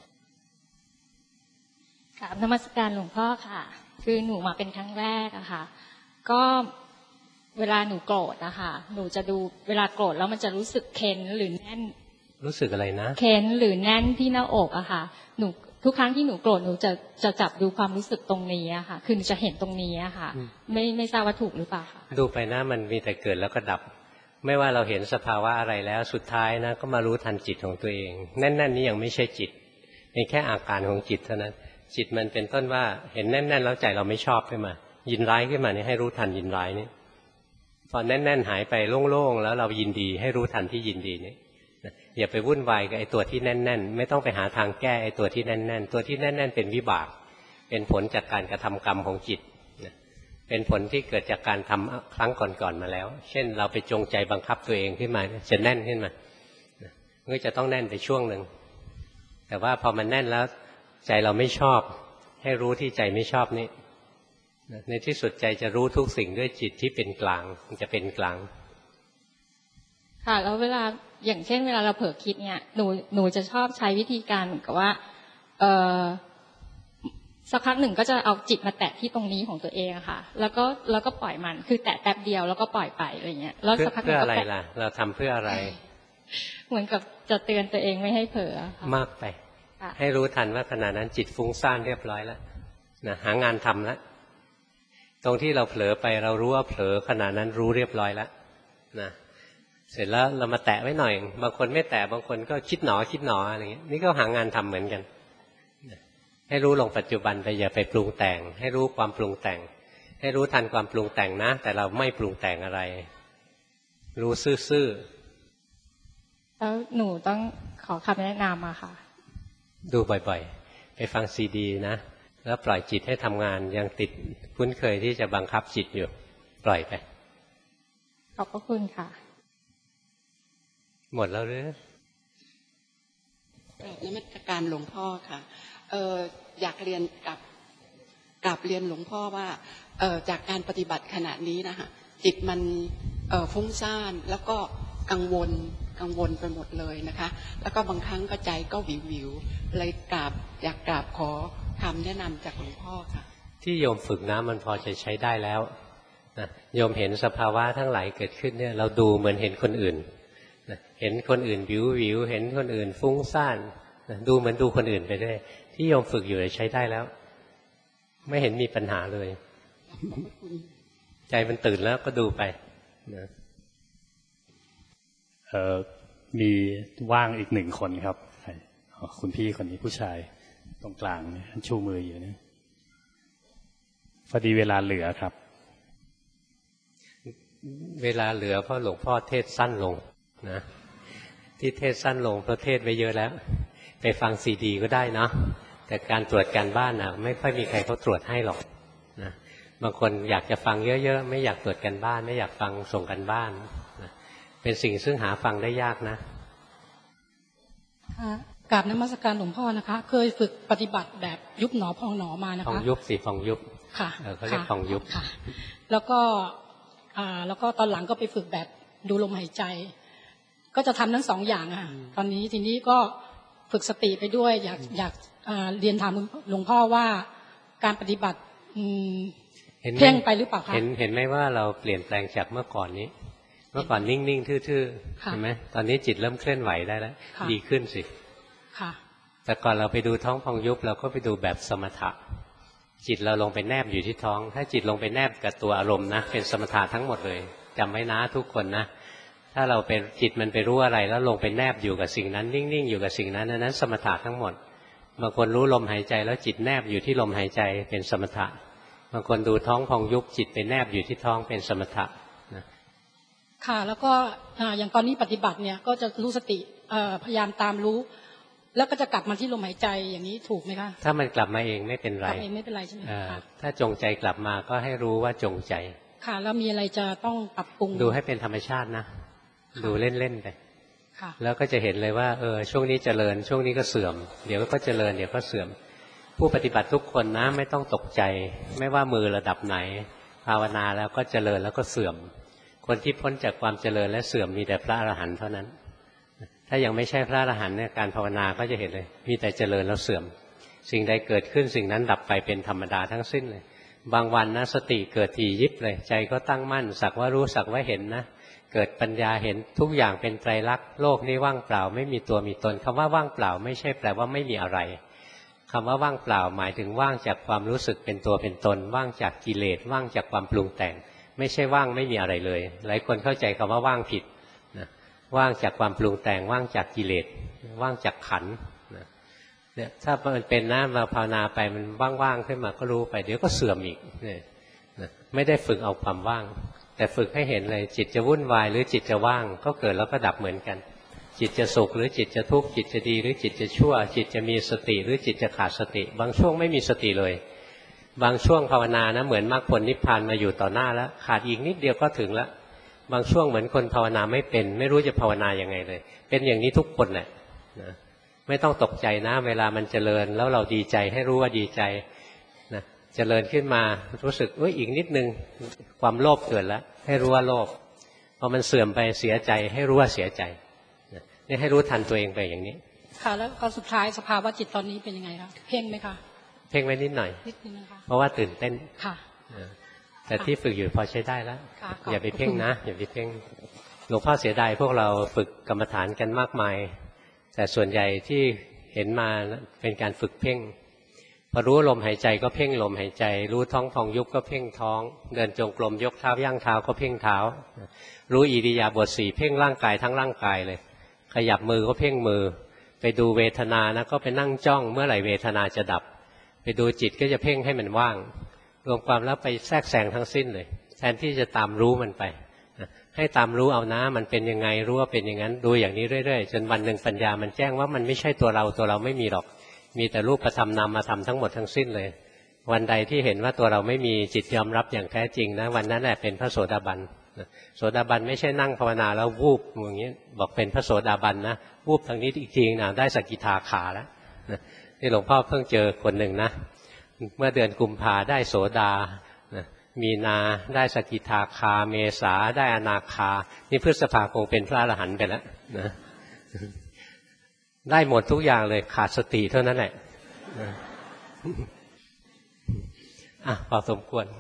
กราบนมัสการหลวงพ่อค่ะคือหนูมาเป็นครั้งแรกอะค่ะก็เวลาหนูโกรธนะคะหนูจะดูเวลาโกรธแล้วมันจะรู้สึกเค้นหรือแน่นรู้สึกอะไรนะเค้นหรือแน่นที่หน้าอกอะค่ะหนูทุกครั้งที่หนูโกรธหนูจะจะจับดูความรู้สึกตรงนี้อะค่ะคือหนูจะเห็นตรงนี้อะค่ะไม่ไม่ทราบว่าถูกหรือเปล่าค่ะดูไปนะมันมีแต่เกิดแล้วก็ดับไม่ว่าเราเห็นสภาวะอะไรแล้วสุดท้ายนะก็มารู้ทันจิตของตัวเองแน่นๆนี้ยังไม่ใช่จิตเป็นแค่อาการของจิตเท่านั้นจิตมันเป็นต้นว่าเห็นแน่นๆแล้วใจเราไม่ชอบขึ้นมายินร้ายขึ้นมานี่ให้รู้ทันยินร้ายนี่พอแน่นๆหายไปโล่งๆแล้วเรายินดีให้รู้ทันที่ยินดีนี่อย่าไปวุ่นวายกับไอ้ตัวที่แน่นๆไม่ต้องไปหาทางแก้ไอ้ตัวที่แน่นๆตัวที่แน่นๆเป็นวิบากเป็นผลจากการกระทำกรรมของจิตเป็นผลที่เกิดจากการทำครั้งก่อนๆมาแล้วเช่นเราไปจงใจบังคับตัวเองขึ้นมาจะแน่นขึ้นมาก็จะต้องแน่นไปช่วงหนึ่งแต่ว่าพอมันแน่นแล้วใจเราไม่ชอบให้รู้ที่ใจไม่ชอบนี่ในที่สุดใจจะรู้ทุกสิ่งด้วยจิตที่เป็นกลางมันจะเป็นกลางค่ะแล้วเวลาอย่างเช่นเวลาเราเผลอคิดเนี่ยหนูหนูจะชอบใช้วิธีการเหมือนกับว่าเออสักพักหนึ่งก็จะเอาจิตมาแตะที่ตรงนี้ของตัวเองอะค่ะแล้วก็แล้วก็ปล่อยมันคือแตะแป๊บเดียวแล้วก็ปล่อยไปอะไรเงี้ยแล้วสักพักหนึ่งก็เพื่ออะไรล่ะเราทำเพื่ออะไรเหมือนกับจะเตือนตัวเองไม่ให้เผลอมากไปให้รู้ทันว่าขณะนั้นจิตฟุ้งซ่านเรียบร้อยแล้วนะหางานทำแล้วตรงที่เราเผลอไปเรารู้ว่าเผลอขณะนั้นรู้เรียบร้อยแล้วนะเสร็จแล้วเรามาแตะไว้หน่อยบางคนไม่แตะบางคนก็คิดหนอคิดหนออะไรเงี้ยนี่ก็หางานทำเหมือนกันให้รู้ลงปัจจุบันไปอย่าไปปรุงแต่งให้รู้ความปรุงแต่งให้รู้ทันความปรุงแต่งนะแต่เราไม่ปรุงแต่งอะไรรู้ซื่อๆแล้วหนูต้องขอคำแนะนำมาค่ะดูบ่อยๆไปฟังซีดีนะแล้วปล่อยจิตให้ทำงานยังติดคุ้นเคยที่จะบังคับจิตอยู่ปล่อยไปขอบพระคุณค่ะหมดแล้วหรือกราบนมัสการหลวงพ่อค่ะเอออยากเรียนกับกราบเรียนหลวงพ่อว่าเออจากการปฏิบัติขณะนี้นะคะจิตมันเออฟุ้งซ่านแล้วก็กังวลกังวลไปหมดเลยนะคะแล้วก็บางครั้งก็ใจก็วิววิวเลยกราบอยากกราบขอคำแนะนำจากหลวงพ่อค่ะที่โยมฝึกนะมันพอจะใช้ได้แล้วนะโยมเห็นสภาวะทั้งหลายเกิดขึ้นเนี่ยเราดูเหมือนเห็นคนอื่นนะเห็นคนอื่นวิววิวเห็นคนอื่นฟุ้งซ่านนะดูเหมือนดูคนอื่นไปด้วยที่โยมฝึกอยู่ใช้ได้แล้วไม่เห็นมีปัญหาเลยใจมันตื่นแล้วก็ดูไปนะเอ่อมีว่างอีกหนึ่งคนครับคุณพี่คนนี้ผู้ชายตรงกลางเนี่ยชูมืออยู่เนี่ยพอดีเวลาเหลือครับเวลาเหลือเพราะหลวงพ่อเทศสั้นลงนะที่เทศสั้นลงเพราะเทศไว้เยอะแล้วไปฟังซีดีก็ได้เนาะแต่การตรวจการบ้านนะไม่ค่อยมีใครเขาตรวจให้หรอกนะบางคนอยากจะฟังเยอะๆไม่อยากตรวจการบ้านไม่อยากฟังส่งการบ้านนะเป็นสิ่งซึ่งหาฟังได้ยากนะกราบนมัสการหลวงพ่อนะคะเคยฝึกปฏิบัติแบบยุบหนอพองหนอมานะคะพองยุบสิพองยุบค่ะเขาเรียกพองยุบค่ะแล้วก็อ่าแล้วก็ตอนหลังก็ไปฝึกแบบดูลมหายใจก็จะทำทั้งสองอย่างอ่ะตอนนี้ทีนี้ก็ฝึกสติไปด้วยอยากอยากเรียนถามหลวงพ่อว่าการปฏิบัติเพ่งไปหรือเปล่าคะเห็นเห็นไหมว่าเราเปลี่ยนแปลงจากเมื่อก่อนนี้เมื่อก่อนนิ่งๆทื่อๆเห็นไหมตอนนี้จิตเริ่มเคลื่อนไหวได้แล้วดีขึ้นสิแต่ก่อนเราไปดูท้องพองยุบเราก็ไปดูแบบสมถะจิตเราลงไปแนบอยู่ที่ท้องถ้าจิตลงไปแนบกับตัวอารมณ์นะเป็นสมถะทั้งหมดเลยจำไว้นะทุกคนนะถ้าเราเป็นจิตมันไปรู้อะไรแล้วลงไปแนบอยู่กับสิ่งนั้นนิ่งๆอยู่กับสิ่งนั้นนั้นสมถะทั้งหมดบางคนรู้ลมหายใจแล้วจิตแนบอยู่ที่ลมหายใจเป็นสมถะบางคนดูท้องพองยุบจิตไปแนบอยู่ที่ท้องเป็นสมถะนะค่ะแล้วก็อย่างตอนนี้ปฏิบัติเนี่ยก็จะรู้สติพยายามตามรู้แล้วก็จะกลับมาที่ลมหายใจอย่างนี้ถูกไหมคะถ้ามันกลับมาเองไม่เป็นไรกลับเองไม่เป็นไรใช่ไหมคะถ้าจงใจกลับมาก็ให้รู้ว่าจงใจค่ะแล้วมีอะไรจะต้องปรับปรุงดูให้เป็นธรรมชาตินะดูเล่นๆไปค่ะแล้วก็จะเห็นเลยว่าเออช่วงนี้เจริญช่วงนี้ก็เสื่อมเดี๋ยวก็เจริญเดี๋ยวก็เสื่อมผู้ปฏิบัติทุกคนนะไม่ต้องตกใจไม่ว่ามือระดับไหนภาวนาแล้วก็เจริญแล้วก็เสื่อมคนที่พ้นจากความเจริญและเสื่อมมีแต่พระอรหันต์เท่านั้นถ้ายังไม่ใช่พระอรหันต์เนี่ยการภาวนาก็จะเห็นเลยมีแต่เจริญแล้วเสื่อมสิ่งใดเกิดขึ้นสิ่งนั้นดับไปเป็นธรรมดาทั้งสิ้นเลยบางวันนะสติเกิดถี่ยิบเลยใจก็ตั้งมั่นสักว่ารู้สักว่าเห็นนะเกิดปัญญาเห็นทุกอย่างเป็นไตรลักษณ์โลกนี้ว่างเปล่าไม่มีตัวมีตนคำว่าว่างเปล่าไม่ใช่แปลว่าไม่มีอะไรคำว่าว่างเปล่าหมายถึงว่างจากความรู้สึกเป็นตัวเป็นตนว่างจากกิเลสว่างจากความปรุงแต่งไม่ใช่ว่างไม่มีอะไรเลยหลายคนเข้าใจคำว่าว่างผิดนะว่างจากความปรุงแต่งว่างจากกิเลสว่างจากขันธ์นะเนี่ยถ้ามันเป็นนะมาภาวนาไปมันว่างๆขึ้นมาก็รู้ไปเดี๋ยวก็เสื่อมอีกเนี่ยนะไม่ได้ฝึกเอาความว่างแต่ฝึกให้เห็นเลยจิตจะวุ่นวายหรือจิตจะว่างก็เกิดแล้วก็ดับเหมือนกันจิตจะสุขหรือจิตจะทุกข์จิตจะดีหรือจิตจะชั่วจิตจะมีสติหรือจิตจะขาดสติบางช่วงไม่มีสติเลยบางช่วงภาวนานะเหมือนมรรคผลนิพพานมาอยู่ต่อหน้าแล้วขาดอีกนิดเดียวก็ถึงแล้วบางช่วงเหมือนคนภาวนาไม่เป็นไม่รู้จะภาวนายังไงเลยเป็นอย่างนี้ทุกคนแหละนะไม่ต้องตกใจนะเวลามันเจริญแล้วเราดีใจให้รู้ว่าดีใจนะเจริญขึ้นมารู้สึกเอ้ยอีกนิดนึงความโลภเกิดแล้วให้รู้ว่าโลภพอมันเสื่อมไปเสียใจให้รู้ว่าเสียใจนี่ให้รู้ทันตัวเองไปอย่างนี้ค่ะแล้วก็สุดท้ายสภาวะจิตตอนนี้เป็นยังไงคะเพ่งไหมคะเพ่งไว้นิดหน่อยนิดนึงนะคะเพราะว่าตื่นเต้นค่ะแต่ที่ฝึกอยู่พอใช้ได้แล้วอย่าไปเพ่งนะอย่าไปเพ่งหลวงพ่อเสียดายพวกเราฝึกกรรมฐานกันมากมายแต่ส่วนใหญ่ที่เห็นมาเป็นการฝึกเพ่งพอรู้ลมหายใจก็เพ่งลมหายใจรู้ท้องพองยุบก็เพ่งท้องเดินจงกรมยกเท้าย่างเท้าก็เพ่งเท้ารู้อิริยาบถสี่เพ่งร่างกายทั้งร่างกายเลยขยับมือก็เพ่งมือไปดูเวทนานะก็ไปนั่งจ้องเมื่อไหร่เวทนาจะดับไปดูจิตก็จะเพ่งให้มันว่างรวมความแล้วไปแทรกแซงทั้งสิ้นเลยแทนที่จะตามรู้มันไปให้ตามรู้เอานะมันเป็นยังไงรู้ว่าเป็นอย่างนั้นดูอย่างนี้เรื่อยๆจนวันหนึ่งปัญญามันแจ้งว่ามันไม่ใช่ตัวเราตัวเราไม่มีหรอกมีแต่รูปธรรมนามธรรมทั้งหมดทั้งสิ้นเลยวันใดที่เห็นว่าตัวเราไม่มีจิตยอมรับอย่างแท้จริงนะวันนั้นแหละเป็นพระโสดาบันโสดาบันไม่ใช่นั่งภาวนาแล้ววูบอย่างนี้บอกเป็นพระโสดาบันนะวูบทางนี้อีกทีนะได้สกิทาคาแล้วนี่หลวงพ่อเพิ่งเจอคนหนึ่งนะเมื่อเดือนกุมภาได้โสดามีนาได้สกิทาคาเมษาได้อนาคานี่พฤษภาคงเป็นพระอรหันต์ไปแล้วนะได้หมดทุกอย่างเลยขาดสติเท่านั้นแหละอ่ะพอสมควร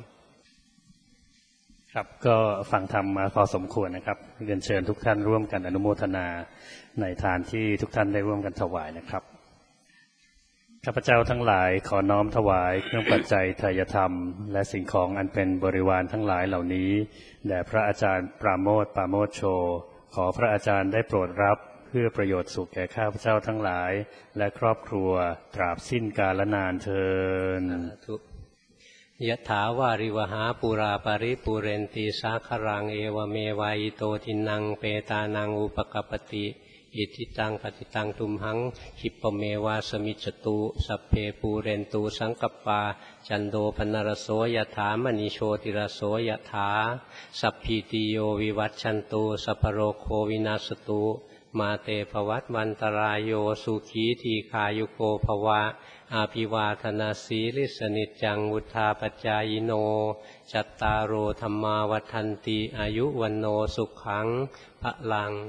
ครับก็ฟังธรรมมาพอสมควรนะครับเรียนเชิญทุกท่านร่วมกันอนุโมทนาในทานที่ทุกท่านได้ร่วมกันถวายนะครับข้าพเจ้าทั้งหลายขอน้อมถวายเครื่องปัจจัยทายธรรมและสิ่งของอันเป็นบริวารทั้งหลายเหล่านี้แด่พระอาจารย์ปราโมทย์ปราโมทย์โชขอพระอาจารย์ได้โปรดรับเพื่อประโยชน์สุขแก่ข้าพเจ้าทั้งหลายและครอบครัวตราบสิ้นกาลนานเทอญยะถาวาริวหาปุราปาริปุเรนติสาครังเอวเมวายโตทินังเปตานังอุปกปติอิทิตังปฏิตังตุมหังคิปเมวาสมิจตุสัพเพปูเรนตูสังกปาจันโดปนรโสยถามณีโชติรโสยถาสัพพิติโยวิวัตชันตุสัพพโรโควินาสตุมาเตภวัตวันตรายโยสุขีทีขายุโกภวะอาภิวาทนาสีลิสนิจจังวุธาปจายโนจัตตารโอธรรมาวัฏันติอายุวันโนสุขังพลัง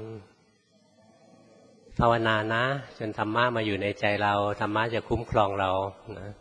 ภาวนานะจนธรรมะมาอยู่ในใจเราธรรมะจะคุ้มครองเรานะ